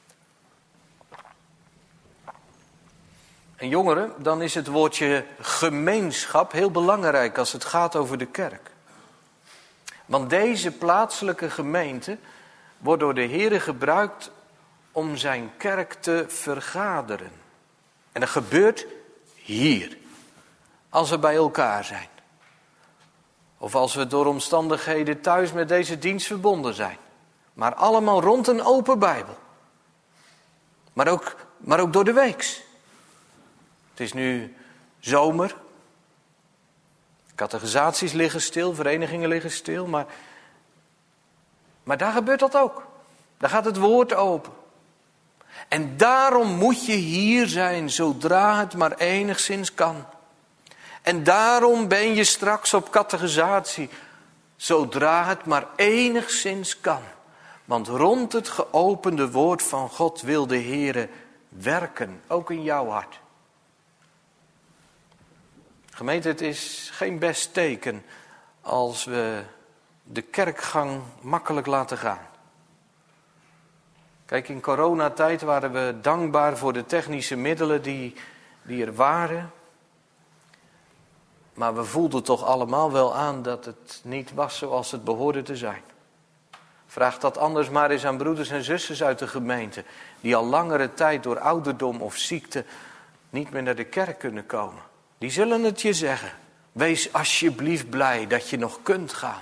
En jongeren, dan is het woordje gemeenschap heel belangrijk als het gaat over de kerk. Want deze plaatselijke gemeente wordt door de Heere gebruikt om zijn kerk te vergaderen. En dat gebeurt hier, als we bij elkaar zijn. Of als we door omstandigheden thuis met deze dienst verbonden zijn. Maar allemaal rond een open Bijbel. Maar ook, maar ook door de weeks. Het is nu zomer. Catechisaties liggen stil, verenigingen liggen stil. Maar, maar daar gebeurt dat ook. Daar gaat het woord open. En daarom moet je hier zijn, zodra het maar enigszins kan. En daarom ben je straks op catechisatie, zodra het maar enigszins kan. Want rond het geopende woord van God wil de Heere werken, ook in jouw hart. Gemeente, het is geen best teken als we de kerkgang makkelijk laten gaan. Kijk, in coronatijd waren we dankbaar voor de technische middelen die, die er waren. Maar we voelden toch allemaal wel aan dat het niet was zoals het behoorde te zijn. Vraag dat anders maar eens aan broeders en zusters uit de gemeente, die al langere tijd door ouderdom of ziekte niet meer naar de kerk kunnen komen. Die zullen het je zeggen. Wees alsjeblieft blij dat je nog kunt gaan.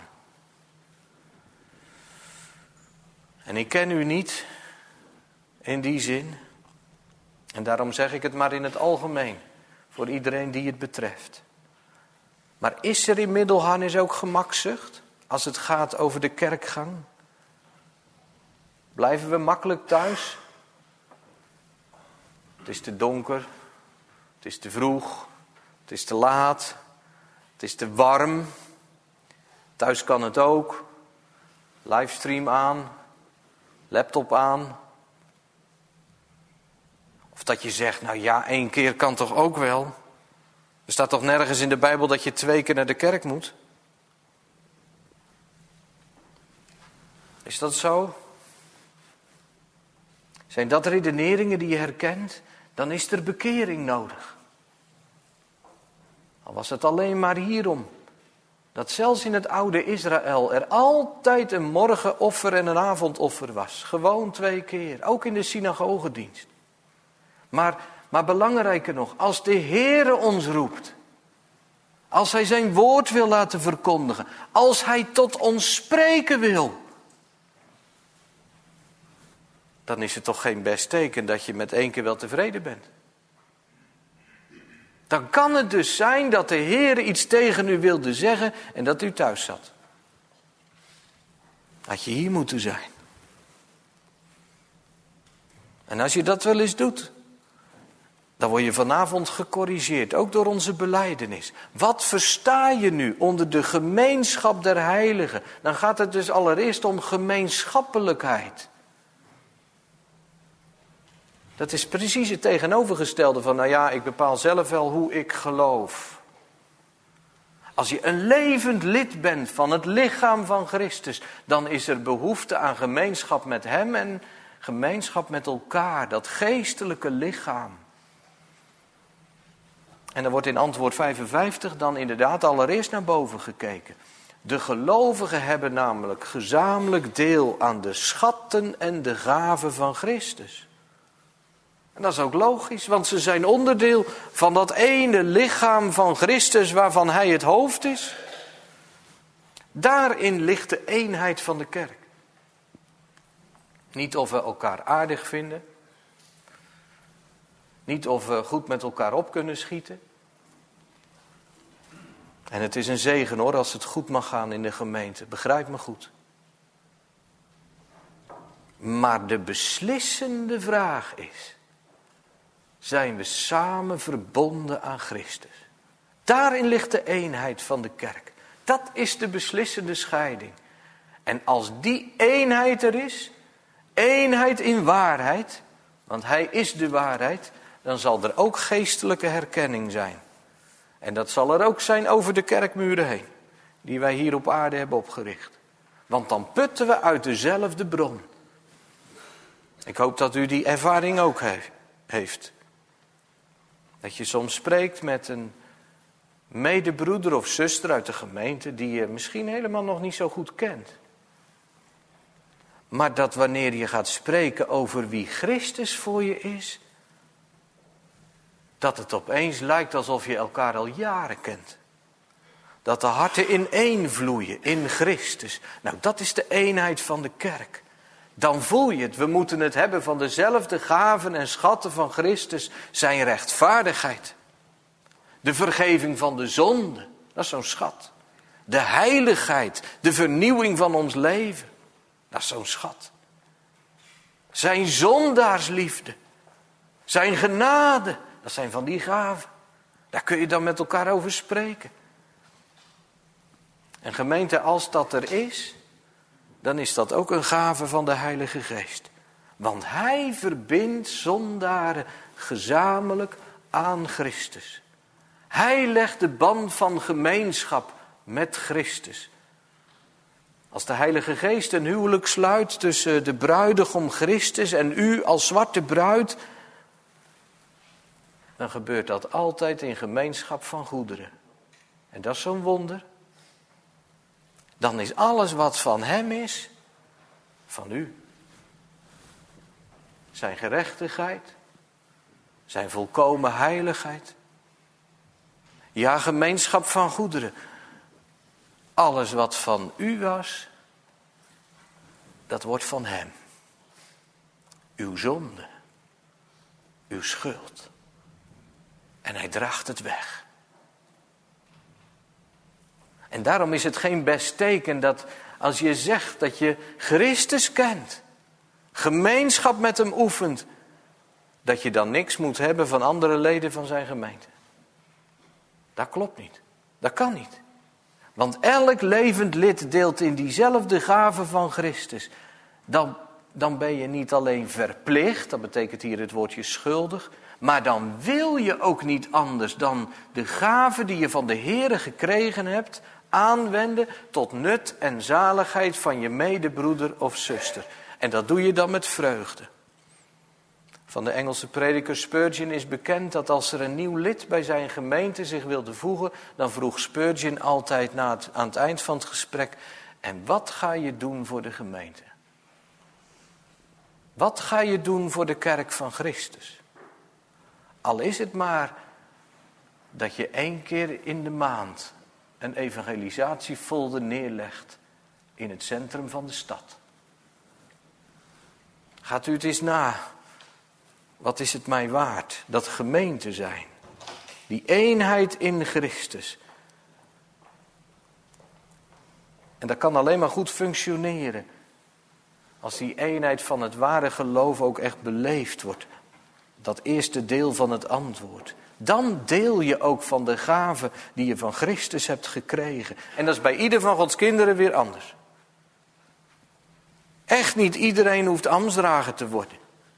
En ik ken u niet in die zin. En daarom zeg ik het maar in het algemeen. Voor iedereen die het betreft. Maar is er in Middelharnis ook gemakzucht als het gaat over de kerkgang? Blijven we makkelijk thuis? Het is te donker. Het is te vroeg. Het is te laat. Het is te warm. Thuis kan het ook. Livestream aan. Laptop aan. Of dat je zegt, nou ja, één keer kan toch ook wel. Er staat toch nergens in de Bijbel dat je twee keer naar de kerk moet? Is dat zo? Zijn dat redeneringen die je herkent? Dan is er bekering nodig. Al was het alleen maar hierom. Dat zelfs in het oude Israël er altijd een morgenoffer en een avondoffer was. Gewoon twee keer. Ook in de synagogedienst. Maar, maar belangrijker nog, als de Heere ons roept. Als hij zijn woord wil laten verkondigen. Als hij tot ons spreken wil. Dan is het toch geen best teken dat je met één keer wel tevreden bent. Dan kan het dus zijn dat de Heere iets tegen u wilde zeggen en dat u thuis zat. Had je hier moeten zijn. En als je dat wel eens doet, dan word je vanavond gecorrigeerd, ook door onze belijdenis. Wat versta je nu onder de gemeenschap der heiligen? Dan gaat het dus allereerst om gemeenschappelijkheid. Dat is precies het tegenovergestelde van, nou ja, ik bepaal zelf wel hoe ik geloof. Als je een levend lid bent van het lichaam van Christus, dan is er behoefte aan gemeenschap met hem en gemeenschap met elkaar, dat geestelijke lichaam. En er wordt in antwoord vijfenvijftig dan inderdaad allereerst naar boven gekeken. De gelovigen hebben namelijk gezamenlijk deel aan de schatten en de gaven van Christus. En dat is ook logisch, want ze zijn onderdeel van dat ene lichaam van Christus waarvan hij het hoofd is. Daarin ligt de eenheid van de kerk. Niet of we elkaar aardig vinden. Niet of we goed met elkaar op kunnen schieten. En het is een zegen hoor, als het goed mag gaan in de gemeente. Begrijp me goed. Maar de beslissende vraag is: zijn we samen verbonden aan Christus? Daarin ligt de eenheid van de kerk. Dat is de beslissende scheiding. En als die eenheid er is, eenheid in waarheid, want hij is de waarheid, dan zal er ook geestelijke herkenning zijn. En dat zal er ook zijn over de kerkmuren heen, die wij hier op aarde hebben opgericht. Want dan putten we uit dezelfde bron. Ik hoop dat u die ervaring ook heeft. Dat je soms spreekt met een medebroeder of zuster uit de gemeente die je misschien helemaal nog niet zo goed kent. Maar dat wanneer je gaat spreken over wie Christus voor je is, dat het opeens lijkt alsof je elkaar al jaren kent. Dat de harten ineen vloeien in Christus. Nou, dat is de eenheid van de kerk. Dan voel je het. We moeten het hebben van dezelfde gaven en schatten van Christus. Zijn rechtvaardigheid. De vergeving van de zonde. Dat is zo'n schat. De heiligheid. De vernieuwing van ons leven. Dat is zo'n schat. Zijn zondaarsliefde. Zijn genade. Dat zijn van die gaven. Daar kun je dan met elkaar over spreken. En gemeente, als dat er is, dan is dat ook een gave van de Heilige Geest. Want hij verbindt zondaren gezamenlijk aan Christus. Hij legt de band van gemeenschap met Christus. Als de Heilige Geest een huwelijk sluit tussen de bruidegom Christus en u als zwarte bruid, dan gebeurt dat altijd in gemeenschap van goederen. En dat is zo'n wonder. Dan is alles wat van hem is, van u. Zijn gerechtigheid, zijn volkomen heiligheid. Ja, gemeenschap van goederen. Alles wat van u was, dat wordt van hem. Uw zonde, uw schuld. En hij draagt het weg. En daarom is het geen best teken dat als je zegt dat je Christus kent, gemeenschap met hem oefent, dat je dan niks moet hebben van andere leden van zijn gemeente. Dat klopt niet. Dat kan niet. Want elk levend lid deelt in diezelfde gave van Christus. Dan, dan ben je niet alleen verplicht, dat betekent hier het woordje schuldig, maar dan wil je ook niet anders dan de gave die je van de Heere gekregen hebt aanwenden tot nut en zaligheid van je medebroeder of zuster. En dat doe je dan met vreugde. Van de Engelse prediker Spurgeon is bekend dat als er een nieuw lid bij zijn gemeente zich wilde voegen, dan vroeg Spurgeon altijd na het, aan het eind van het gesprek: en wat ga je doen voor de gemeente? Wat ga je doen voor de kerk van Christus? Al is het maar dat je één keer in de maand een evangelisatiefolder neerlegt in het centrum van de stad. Gaat u het eens na. Wat is het mij waard? Dat gemeente zijn. Die eenheid in Christus. En dat kan alleen maar goed functioneren als die eenheid van het ware geloof ook echt beleefd wordt. Dat eerste deel van het antwoord. Dan deel je ook van de gave die je van Christus hebt gekregen. En dat is bij ieder van Gods kinderen weer anders. Echt niet iedereen hoeft ambtsdrager te worden.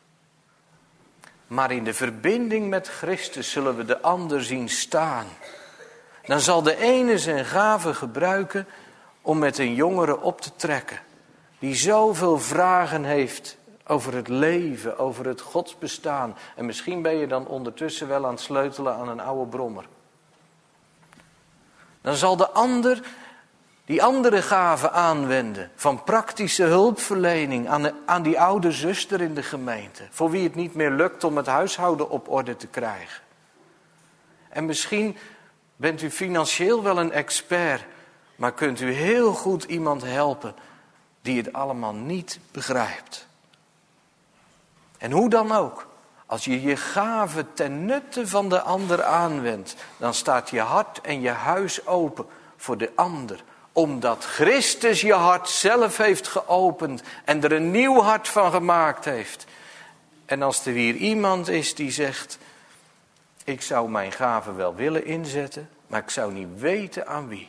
Maar in de verbinding met Christus zullen we de ander zien staan. Dan zal de ene zijn gave gebruiken om met een jongere op te trekken. Die zoveel vragen heeft over het leven, over het godsbestaan. En misschien ben je dan ondertussen wel aan het sleutelen aan een oude brommer. Dan zal de ander Die andere gaven aanwenden van praktische hulpverlening aan, de, aan die oude zuster in de gemeente. Voor wie het niet meer lukt om het huishouden op orde te krijgen. En misschien bent u financieel wel een expert, maar kunt u heel goed iemand helpen die het allemaal niet begrijpt. En hoe dan ook, als je je gave ten nutte van de ander aanwendt, dan staat je hart en je huis open voor de ander. Omdat Christus je hart zelf heeft geopend en er een nieuw hart van gemaakt heeft. En als er hier iemand is die zegt, ik zou mijn gave wel willen inzetten, maar ik zou niet weten aan wie.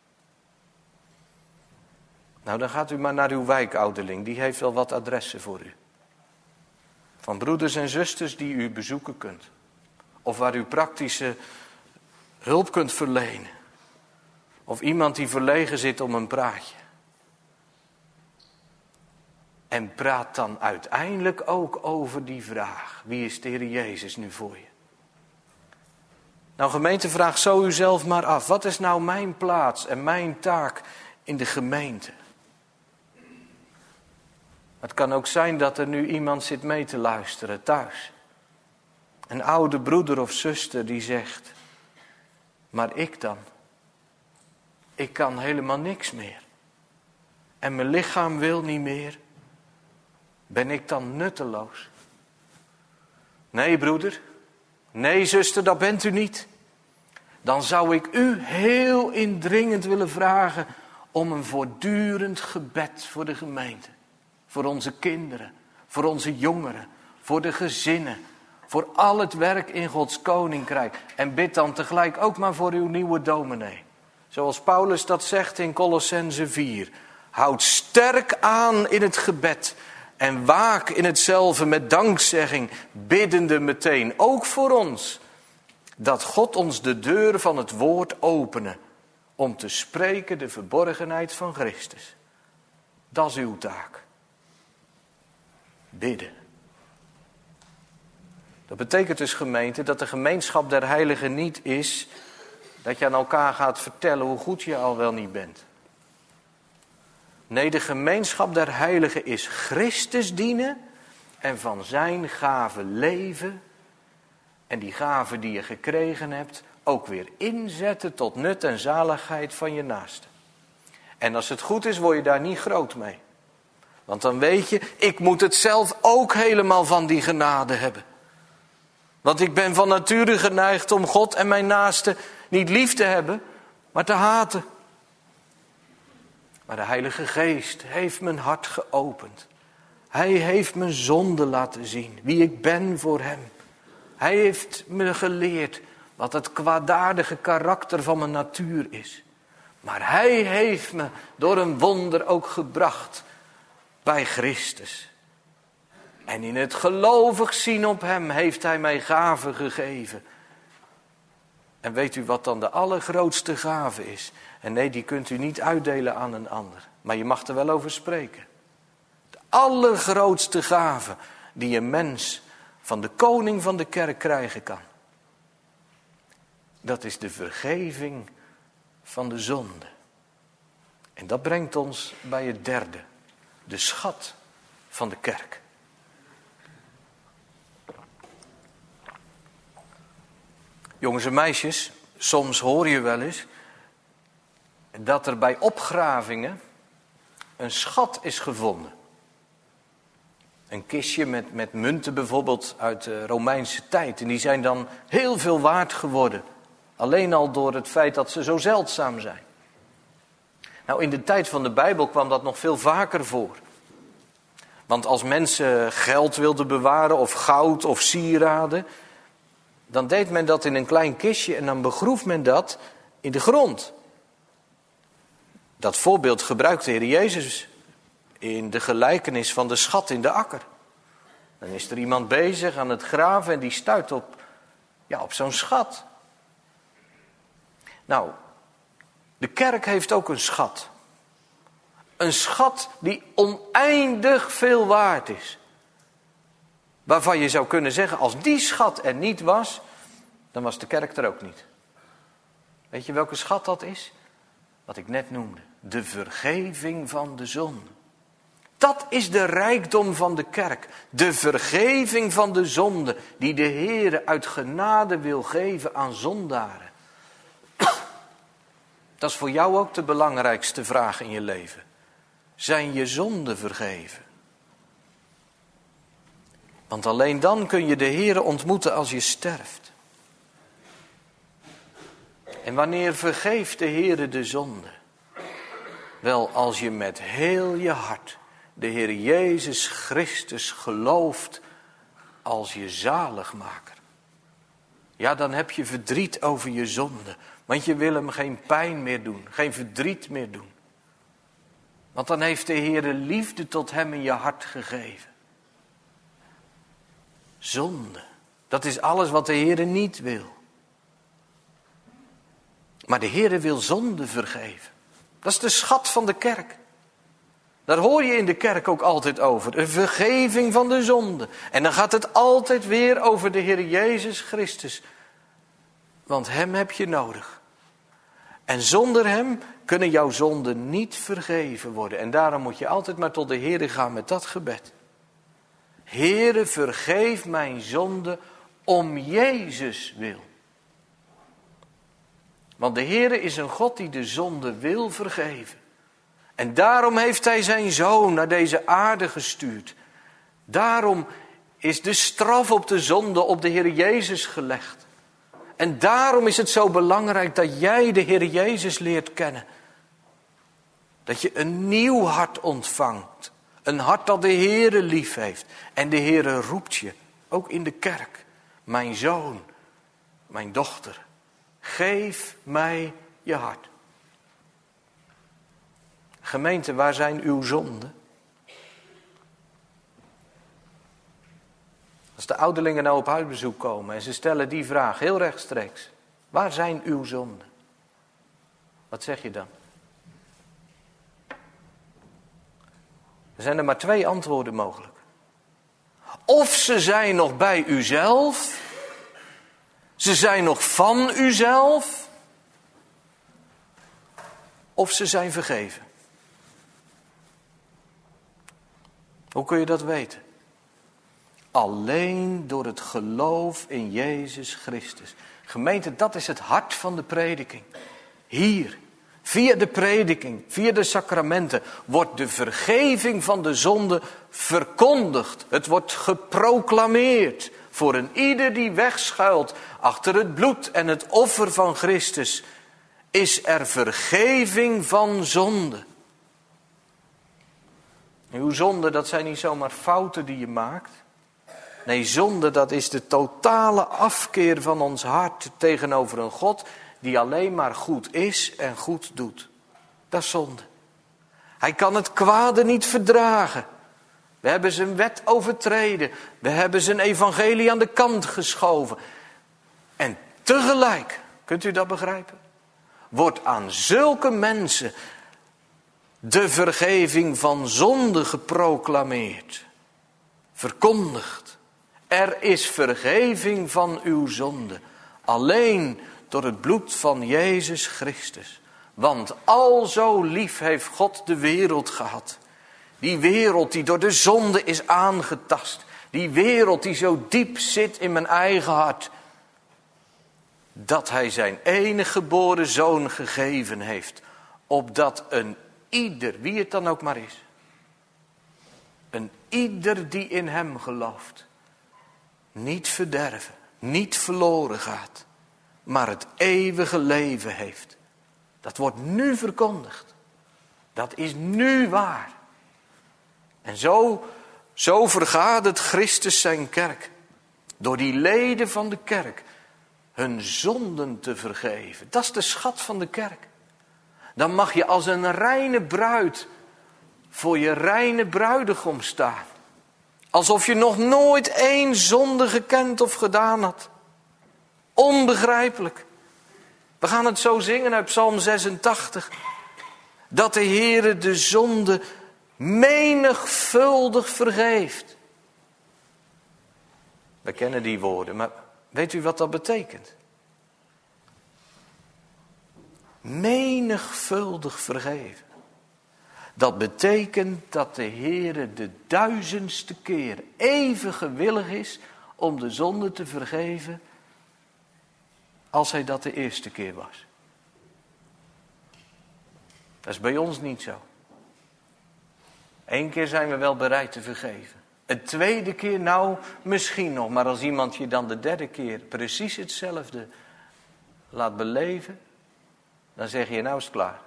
Nou, dan gaat u maar naar uw wijkouderling, die heeft wel wat adressen voor u. Van broeders en zusters die u bezoeken kunt. Of waar u praktische hulp kunt verlenen. Of iemand die verlegen zit om een praatje. En praat dan uiteindelijk ook over die vraag. Wie is de Heer Jezus nu voor je? Nou gemeente, vraag zo uzelf maar af. Wat is nou mijn plaats en mijn taak in de gemeente? Het kan ook zijn dat er nu iemand zit mee te luisteren thuis. Een oude broeder of zuster die zegt, maar ik dan? Ik kan helemaal niks meer. En mijn lichaam wil niet meer. Ben ik dan nutteloos? Nee, broeder. Nee, zuster, dat bent u niet. Dan zou ik u heel indringend willen vragen om een voortdurend gebed voor de gemeente. Voor onze kinderen, voor onze jongeren, voor de gezinnen, voor al het werk in Gods koninkrijk. En bid dan tegelijk ook maar voor uw nieuwe dominee. Zoals Paulus dat zegt in Colossenzen vier. Houd sterk aan in het gebed en waak in hetzelfde met dankzegging, biddende meteen, ook voor ons, dat God ons de deur van het woord opene, om te spreken de verborgenheid van Christus. Dat is uw taak. Bidden. Dat betekent dus, gemeente, dat de gemeenschap der heiligen niet is dat je aan elkaar gaat vertellen hoe goed je al wel niet bent. Nee, de gemeenschap der heiligen is Christus dienen en van zijn gave leven. En die gave die je gekregen hebt ook weer inzetten tot nut en zaligheid van je naaste. En als het goed is, word je daar niet groot mee. Want dan weet je, ik moet het zelf ook helemaal van die genade hebben. Want ik ben van nature geneigd om God en mijn naaste niet lief te hebben, maar te haten. Maar de Heilige Geest heeft mijn hart geopend. Hij heeft mijn zonde laten zien, wie ik ben voor hem. Hij heeft me geleerd wat het kwaadaardige karakter van mijn natuur is. Maar hij heeft me door een wonder ook gebracht bij Christus. En in het gelovig zien op hem heeft hij mij gaven gegeven. En weet u wat dan de allergrootste gave is? En nee, die kunt u niet uitdelen aan een ander. Maar je mag er wel over spreken. De allergrootste gave die een mens van de koning van de kerk krijgen kan. Dat is de vergeving van de zonde. En dat brengt ons bij het derde. De schat van de kerk. Jongens en meisjes, soms hoor je wel eens dat er bij opgravingen een schat is gevonden. Een kistje met, met munten bijvoorbeeld uit de Romeinse tijd. En die zijn dan heel veel waard geworden. Alleen al door het feit dat ze zo zeldzaam zijn. Nou, in de tijd van de Bijbel kwam dat nog veel vaker voor. Want als mensen geld wilden bewaren of goud of sieraden, dan deed men dat in een klein kistje en dan begroef men dat in de grond. Dat voorbeeld gebruikt de Heer Jezus in de gelijkenis van de schat in de akker. Dan is er iemand bezig aan het graven en die stuit op, ja, op zo'n schat. Nou, de kerk heeft ook een schat. Een schat die oneindig veel waard is. Waarvan je zou kunnen zeggen, als die schat er niet was, dan was de kerk er ook niet. Weet je welke schat dat is? Wat ik net noemde. de vergeving van de zonde. Dat is de rijkdom van de kerk. De vergeving van de zonde die de Heere uit genade wil geven aan zondaren. Dat is voor jou ook de belangrijkste vraag in je leven. Zijn je zonden vergeven? Want alleen dan kun je de Heere ontmoeten als je sterft. En wanneer vergeeft de Heere de zonde? Wel, als je met heel je hart de Heer Jezus Christus gelooft als je zaligmaker. Ja, dan heb je verdriet over je zonde. Want je wil hem geen pijn meer doen, geen verdriet meer doen. Want dan heeft de Heer liefde tot hem in je hart gegeven. Zonde, dat is alles wat de Heer niet wil. Maar de Heer wil zonde vergeven. Dat is de schat van de kerk. Daar hoor je in de kerk ook altijd over. Een vergeving van de zonde. En dan gaat het altijd weer over de Heer Jezus Christus. Want hem heb je nodig. En zonder hem kunnen jouw zonden niet vergeven worden. En daarom moet je altijd maar tot de Heer gaan met dat gebed. Heere, vergeef mijn zonde om Jezus wil. Want de Heere is een God die de zonde wil vergeven. En daarom heeft hij zijn zoon naar deze aarde gestuurd. Daarom is de straf op de zonde op de Heer Jezus gelegd. En daarom is het zo belangrijk dat jij de Heer Jezus leert kennen. Dat je een nieuw hart ontvangt. Een hart dat de Heere lief heeft. En de Heere roept je, ook in de kerk. Mijn zoon, mijn dochter, geef mij je hart. Gemeente, waar zijn uw zonden? Als de ouderlingen nou op huisbezoek komen en ze stellen die vraag heel rechtstreeks. Waar zijn uw zonden? Wat zeg je dan? Er zijn er maar twee antwoorden mogelijk. Of ze zijn nog bij uzelf. Ze zijn nog van uzelf. Of ze zijn vergeven. Hoe kun je dat weten? Alleen door het geloof in Jezus Christus. Gemeente, dat is het hart van de prediking. Hier, via de prediking, via de sacramenten, wordt de vergeving van de zonde verkondigd. Het wordt geproclameerd voor een ieder die wegschuilt achter het bloed en het offer van Christus. Is er vergeving van zonde. Uw zonde, dat zijn niet zomaar fouten die je maakt. Nee, zonde, dat is de totale afkeer van ons hart tegenover een God die alleen maar goed is en goed doet. Dat is zonde. Hij kan het kwade niet verdragen. We hebben zijn wet overtreden. We hebben zijn evangelie aan de kant geschoven. En tegelijk, kunt u dat begrijpen? Wordt aan zulke mensen de vergeving van zonde geproclameerd. Verkondigd. Er is vergeving van uw zonde. Alleen door het bloed van Jezus Christus. Want al zo lief heeft God de wereld gehad. Die wereld die door de zonde is aangetast. Die wereld die zo diep zit in mijn eigen hart. Dat hij zijn enige geboren zoon gegeven heeft. Opdat een ieder, wie het dan ook maar is. Een ieder die in hem gelooft. Niet verderven, niet verloren gaat. Maar het eeuwige leven heeft. Dat wordt nu verkondigd. Dat is nu waar. En zo, zo vergadert Christus zijn kerk. Door die leden van de kerk hun zonden te vergeven. Dat is de schat van de kerk. Dan mag je als een reine bruid voor je reine bruidegom staan. Alsof je nog nooit één zonde gekend of gedaan had. Onbegrijpelijk. We gaan het zo zingen uit Psalm zesentachtig. Dat de Heere de zonde menigvuldig vergeeft. We kennen die woorden, maar weet u wat dat betekent? Menigvuldig vergeven. Dat betekent dat de Heere de duizendste keer even gewillig is om de zonde te vergeven als hij dat de eerste keer was. Dat is bij ons niet zo. Eén keer zijn we wel bereid te vergeven. Een tweede keer, nou, misschien nog. Maar als iemand je dan de derde keer precies hetzelfde laat beleven, dan zeg je, nou is het klaar.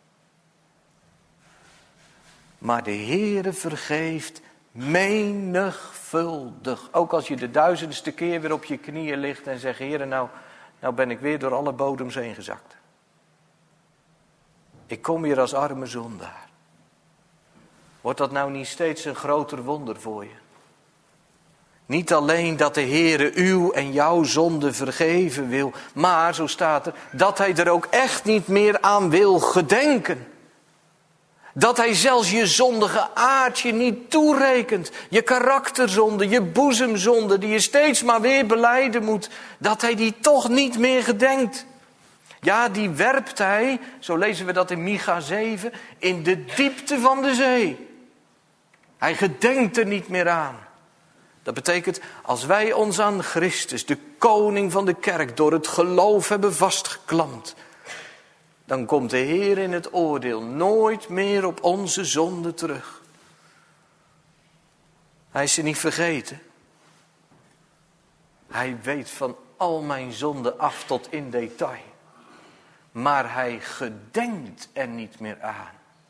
Maar de Heere vergeeft menigvuldig. Ook als je de duizendste keer weer op je knieën ligt en zegt, Heere, nou, nou ben ik weer door alle bodems heen gezakt. Ik kom hier als arme zondaar. Wordt dat nou niet steeds een groter wonder voor je? Niet alleen dat de Heere uw en jouw zonde vergeven wil, maar, zo staat er, dat hij er ook echt niet meer aan wil gedenken. Dat hij zelfs je zondige aardje niet toerekent. Je karakterzonde, je boezemzonde, die je steeds maar weer belijden moet. Dat hij die toch niet meer gedenkt. Ja, die werpt hij, zo lezen we dat in Micha zeven, in de diepte van de zee. Hij gedenkt er niet meer aan. Dat betekent, als wij ons aan Christus, de koning van de kerk, door het geloof hebben vastgeklampt, dan komt de Heer in het oordeel nooit meer op onze zonde terug. Hij is ze niet vergeten. Hij weet van al mijn zonden af tot in detail. Maar hij gedenkt er niet meer aan.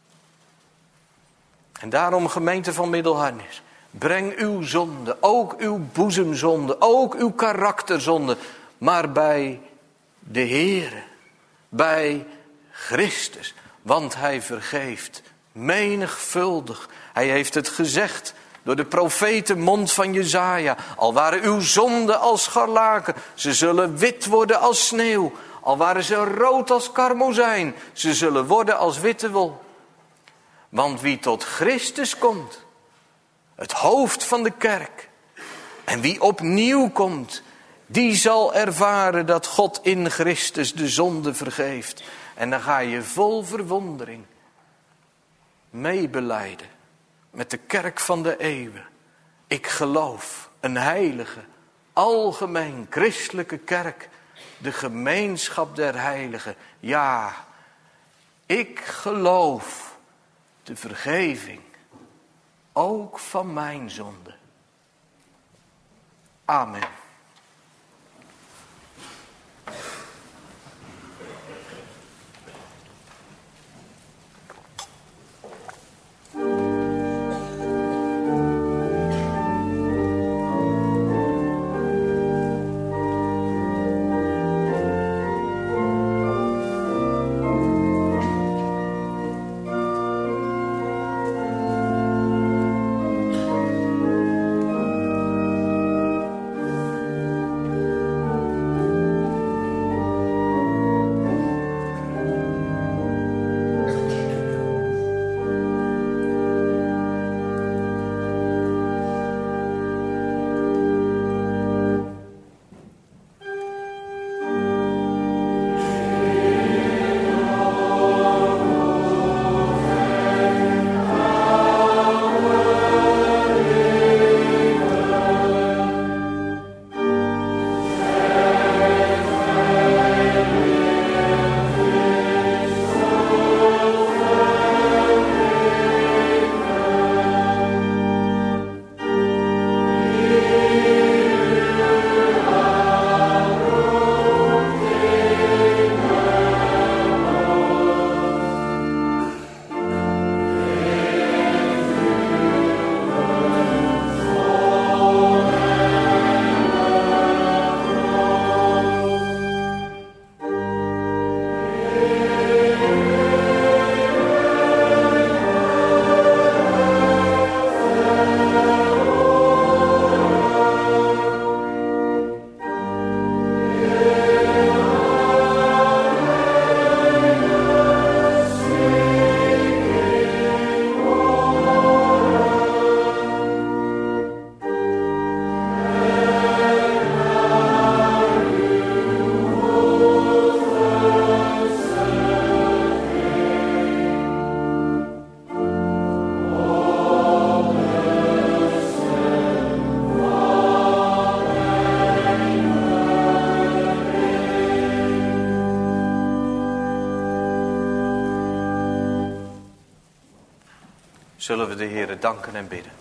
En daarom, gemeente van Middelharnis, breng uw zonde, ook uw boezemzonde, ook uw karakterzonde, maar bij de Heere, bij Christus. Want hij vergeeft menigvuldig. Hij heeft het gezegd door de profetenmond van Jesaja. Al waren uw zonden als scharlaken, ze zullen wit worden als sneeuw. Al waren ze rood als karmozijn, ze zullen worden als witte wol. Want wie tot Christus komt, het hoofd van de kerk, en wie opnieuw komt, die zal ervaren dat God in Christus de zonde vergeeft. En dan ga je vol verwondering meebelijden met de kerk van de eeuwen. Ik geloof een heilige, algemeen christelijke kerk, de gemeenschap der heiligen. Ja, ik geloof de vergeving, ook van mijn zonde. Amen. zullen we de Heere danken en bidden.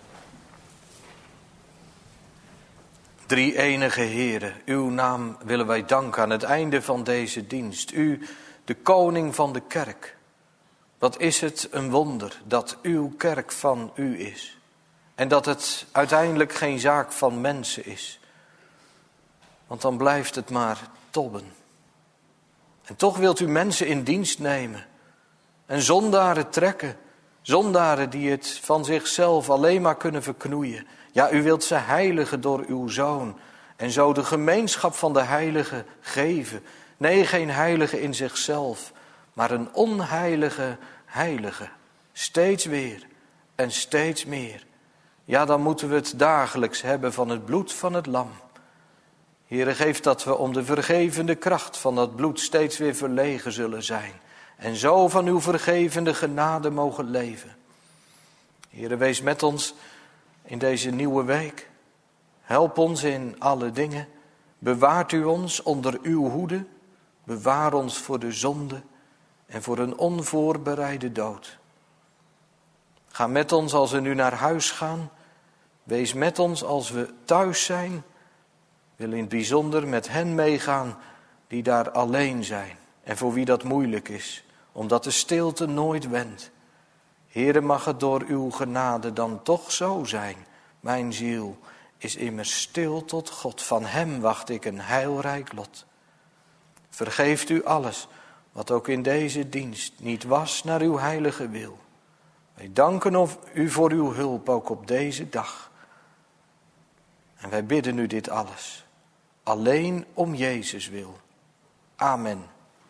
Drie enige Heere, uw naam willen wij danken aan het einde van deze dienst. U, de koning van de kerk. Wat is het een wonder dat uw kerk van u is. En dat het uiteindelijk geen zaak van mensen is. Want dan blijft het maar tobben. En toch wilt u mensen in dienst nemen. En zondaren trekken. Zondaren die het van zichzelf alleen maar kunnen verknoeien. Ja, u wilt ze heiligen door uw Zoon. En zo de gemeenschap van de heiligen geven. Nee, geen heilige in zichzelf. Maar een onheilige heilige. Steeds weer en steeds meer. Ja, dan moeten we het dagelijks hebben van het bloed van het lam. Heere, geef dat we om de vergevende kracht van dat bloed steeds weer verlegen zullen zijn. En zo van uw vergevende genade mogen leven. Heere, wees met ons in deze nieuwe week. Help ons in alle dingen. Bewaart u ons onder uw hoede. Bewaar ons voor de zonde en voor een onvoorbereide dood. Ga met ons als we nu naar huis gaan. Wees met ons als we thuis zijn. Wil in het bijzonder met hen meegaan die daar alleen zijn. En voor wie dat moeilijk is, omdat de stilte nooit wendt. Heere, mag het door uw genade dan toch zo zijn. Mijn ziel is immers stil tot God. Van hem wacht ik een heilrijk lot. Vergeeft u alles wat ook in deze dienst niet was naar uw heilige wil. Wij danken u voor uw hulp ook op deze dag. En wij bidden u dit alles. Alleen om Jezus wil. Amen.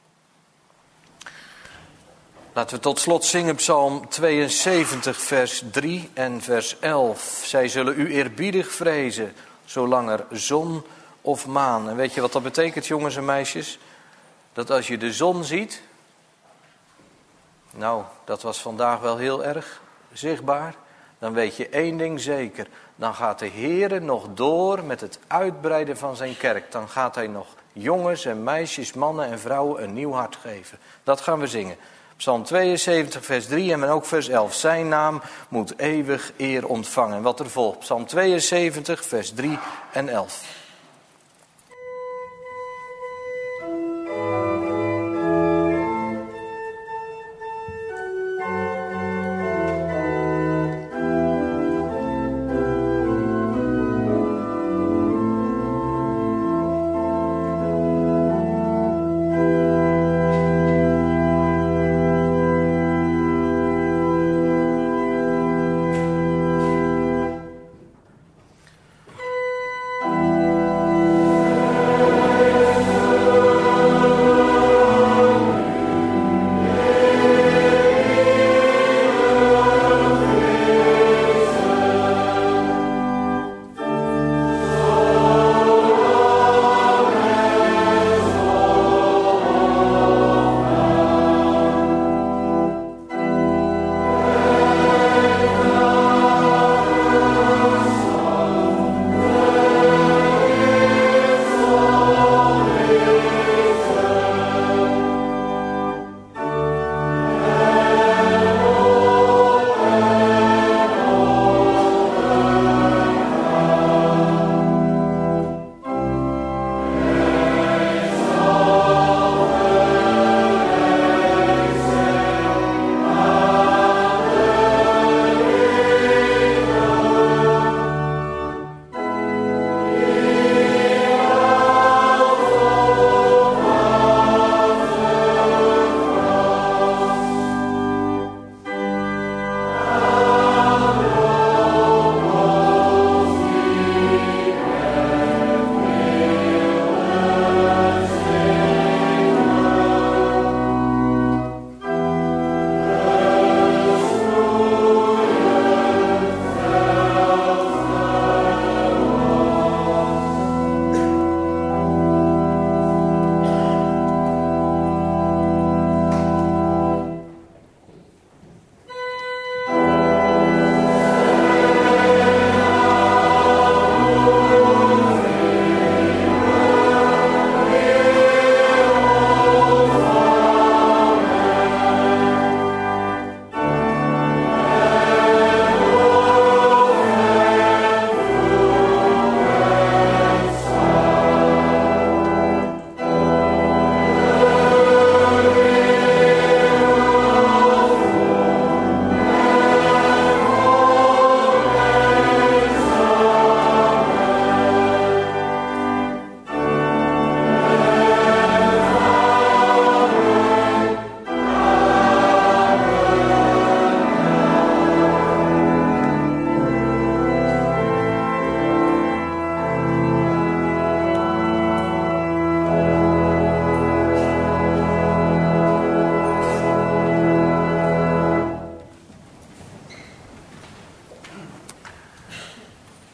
Laten we tot slot zingen Psalm tweeënzeventig vers drie en vers elf. Zij zullen u eerbiedig vrezen, zolang er zon of maan. En weet je wat dat betekent, jongens en meisjes? Dat als je de zon ziet... Nou, dat was vandaag wel heel erg zichtbaar. Dan weet je één ding zeker. Dan gaat de Heere nog door met het uitbreiden van zijn kerk. Dan gaat hij nog jongens en meisjes, mannen en vrouwen een nieuw hart geven. Dat gaan we zingen. Psalm tweeënzeventig vers drie en ook vers elf. Zijn naam moet eeuwig eer ontvangen. En wat er volgt. Psalm tweeënzeventig vers drie en elf.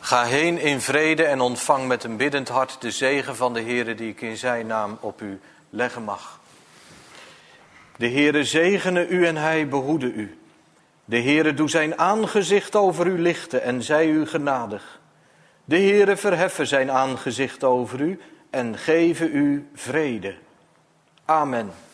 Ga heen in vrede en ontvang met een biddend hart de zegen van de Heere die ik in zijn naam op u leggen mag. De Heere zegene u en hij behoede u. De Heere doe zijn aangezicht over u lichten en zij u genadig. De Heere verheffen zijn aangezicht over u en geven u vrede. Amen.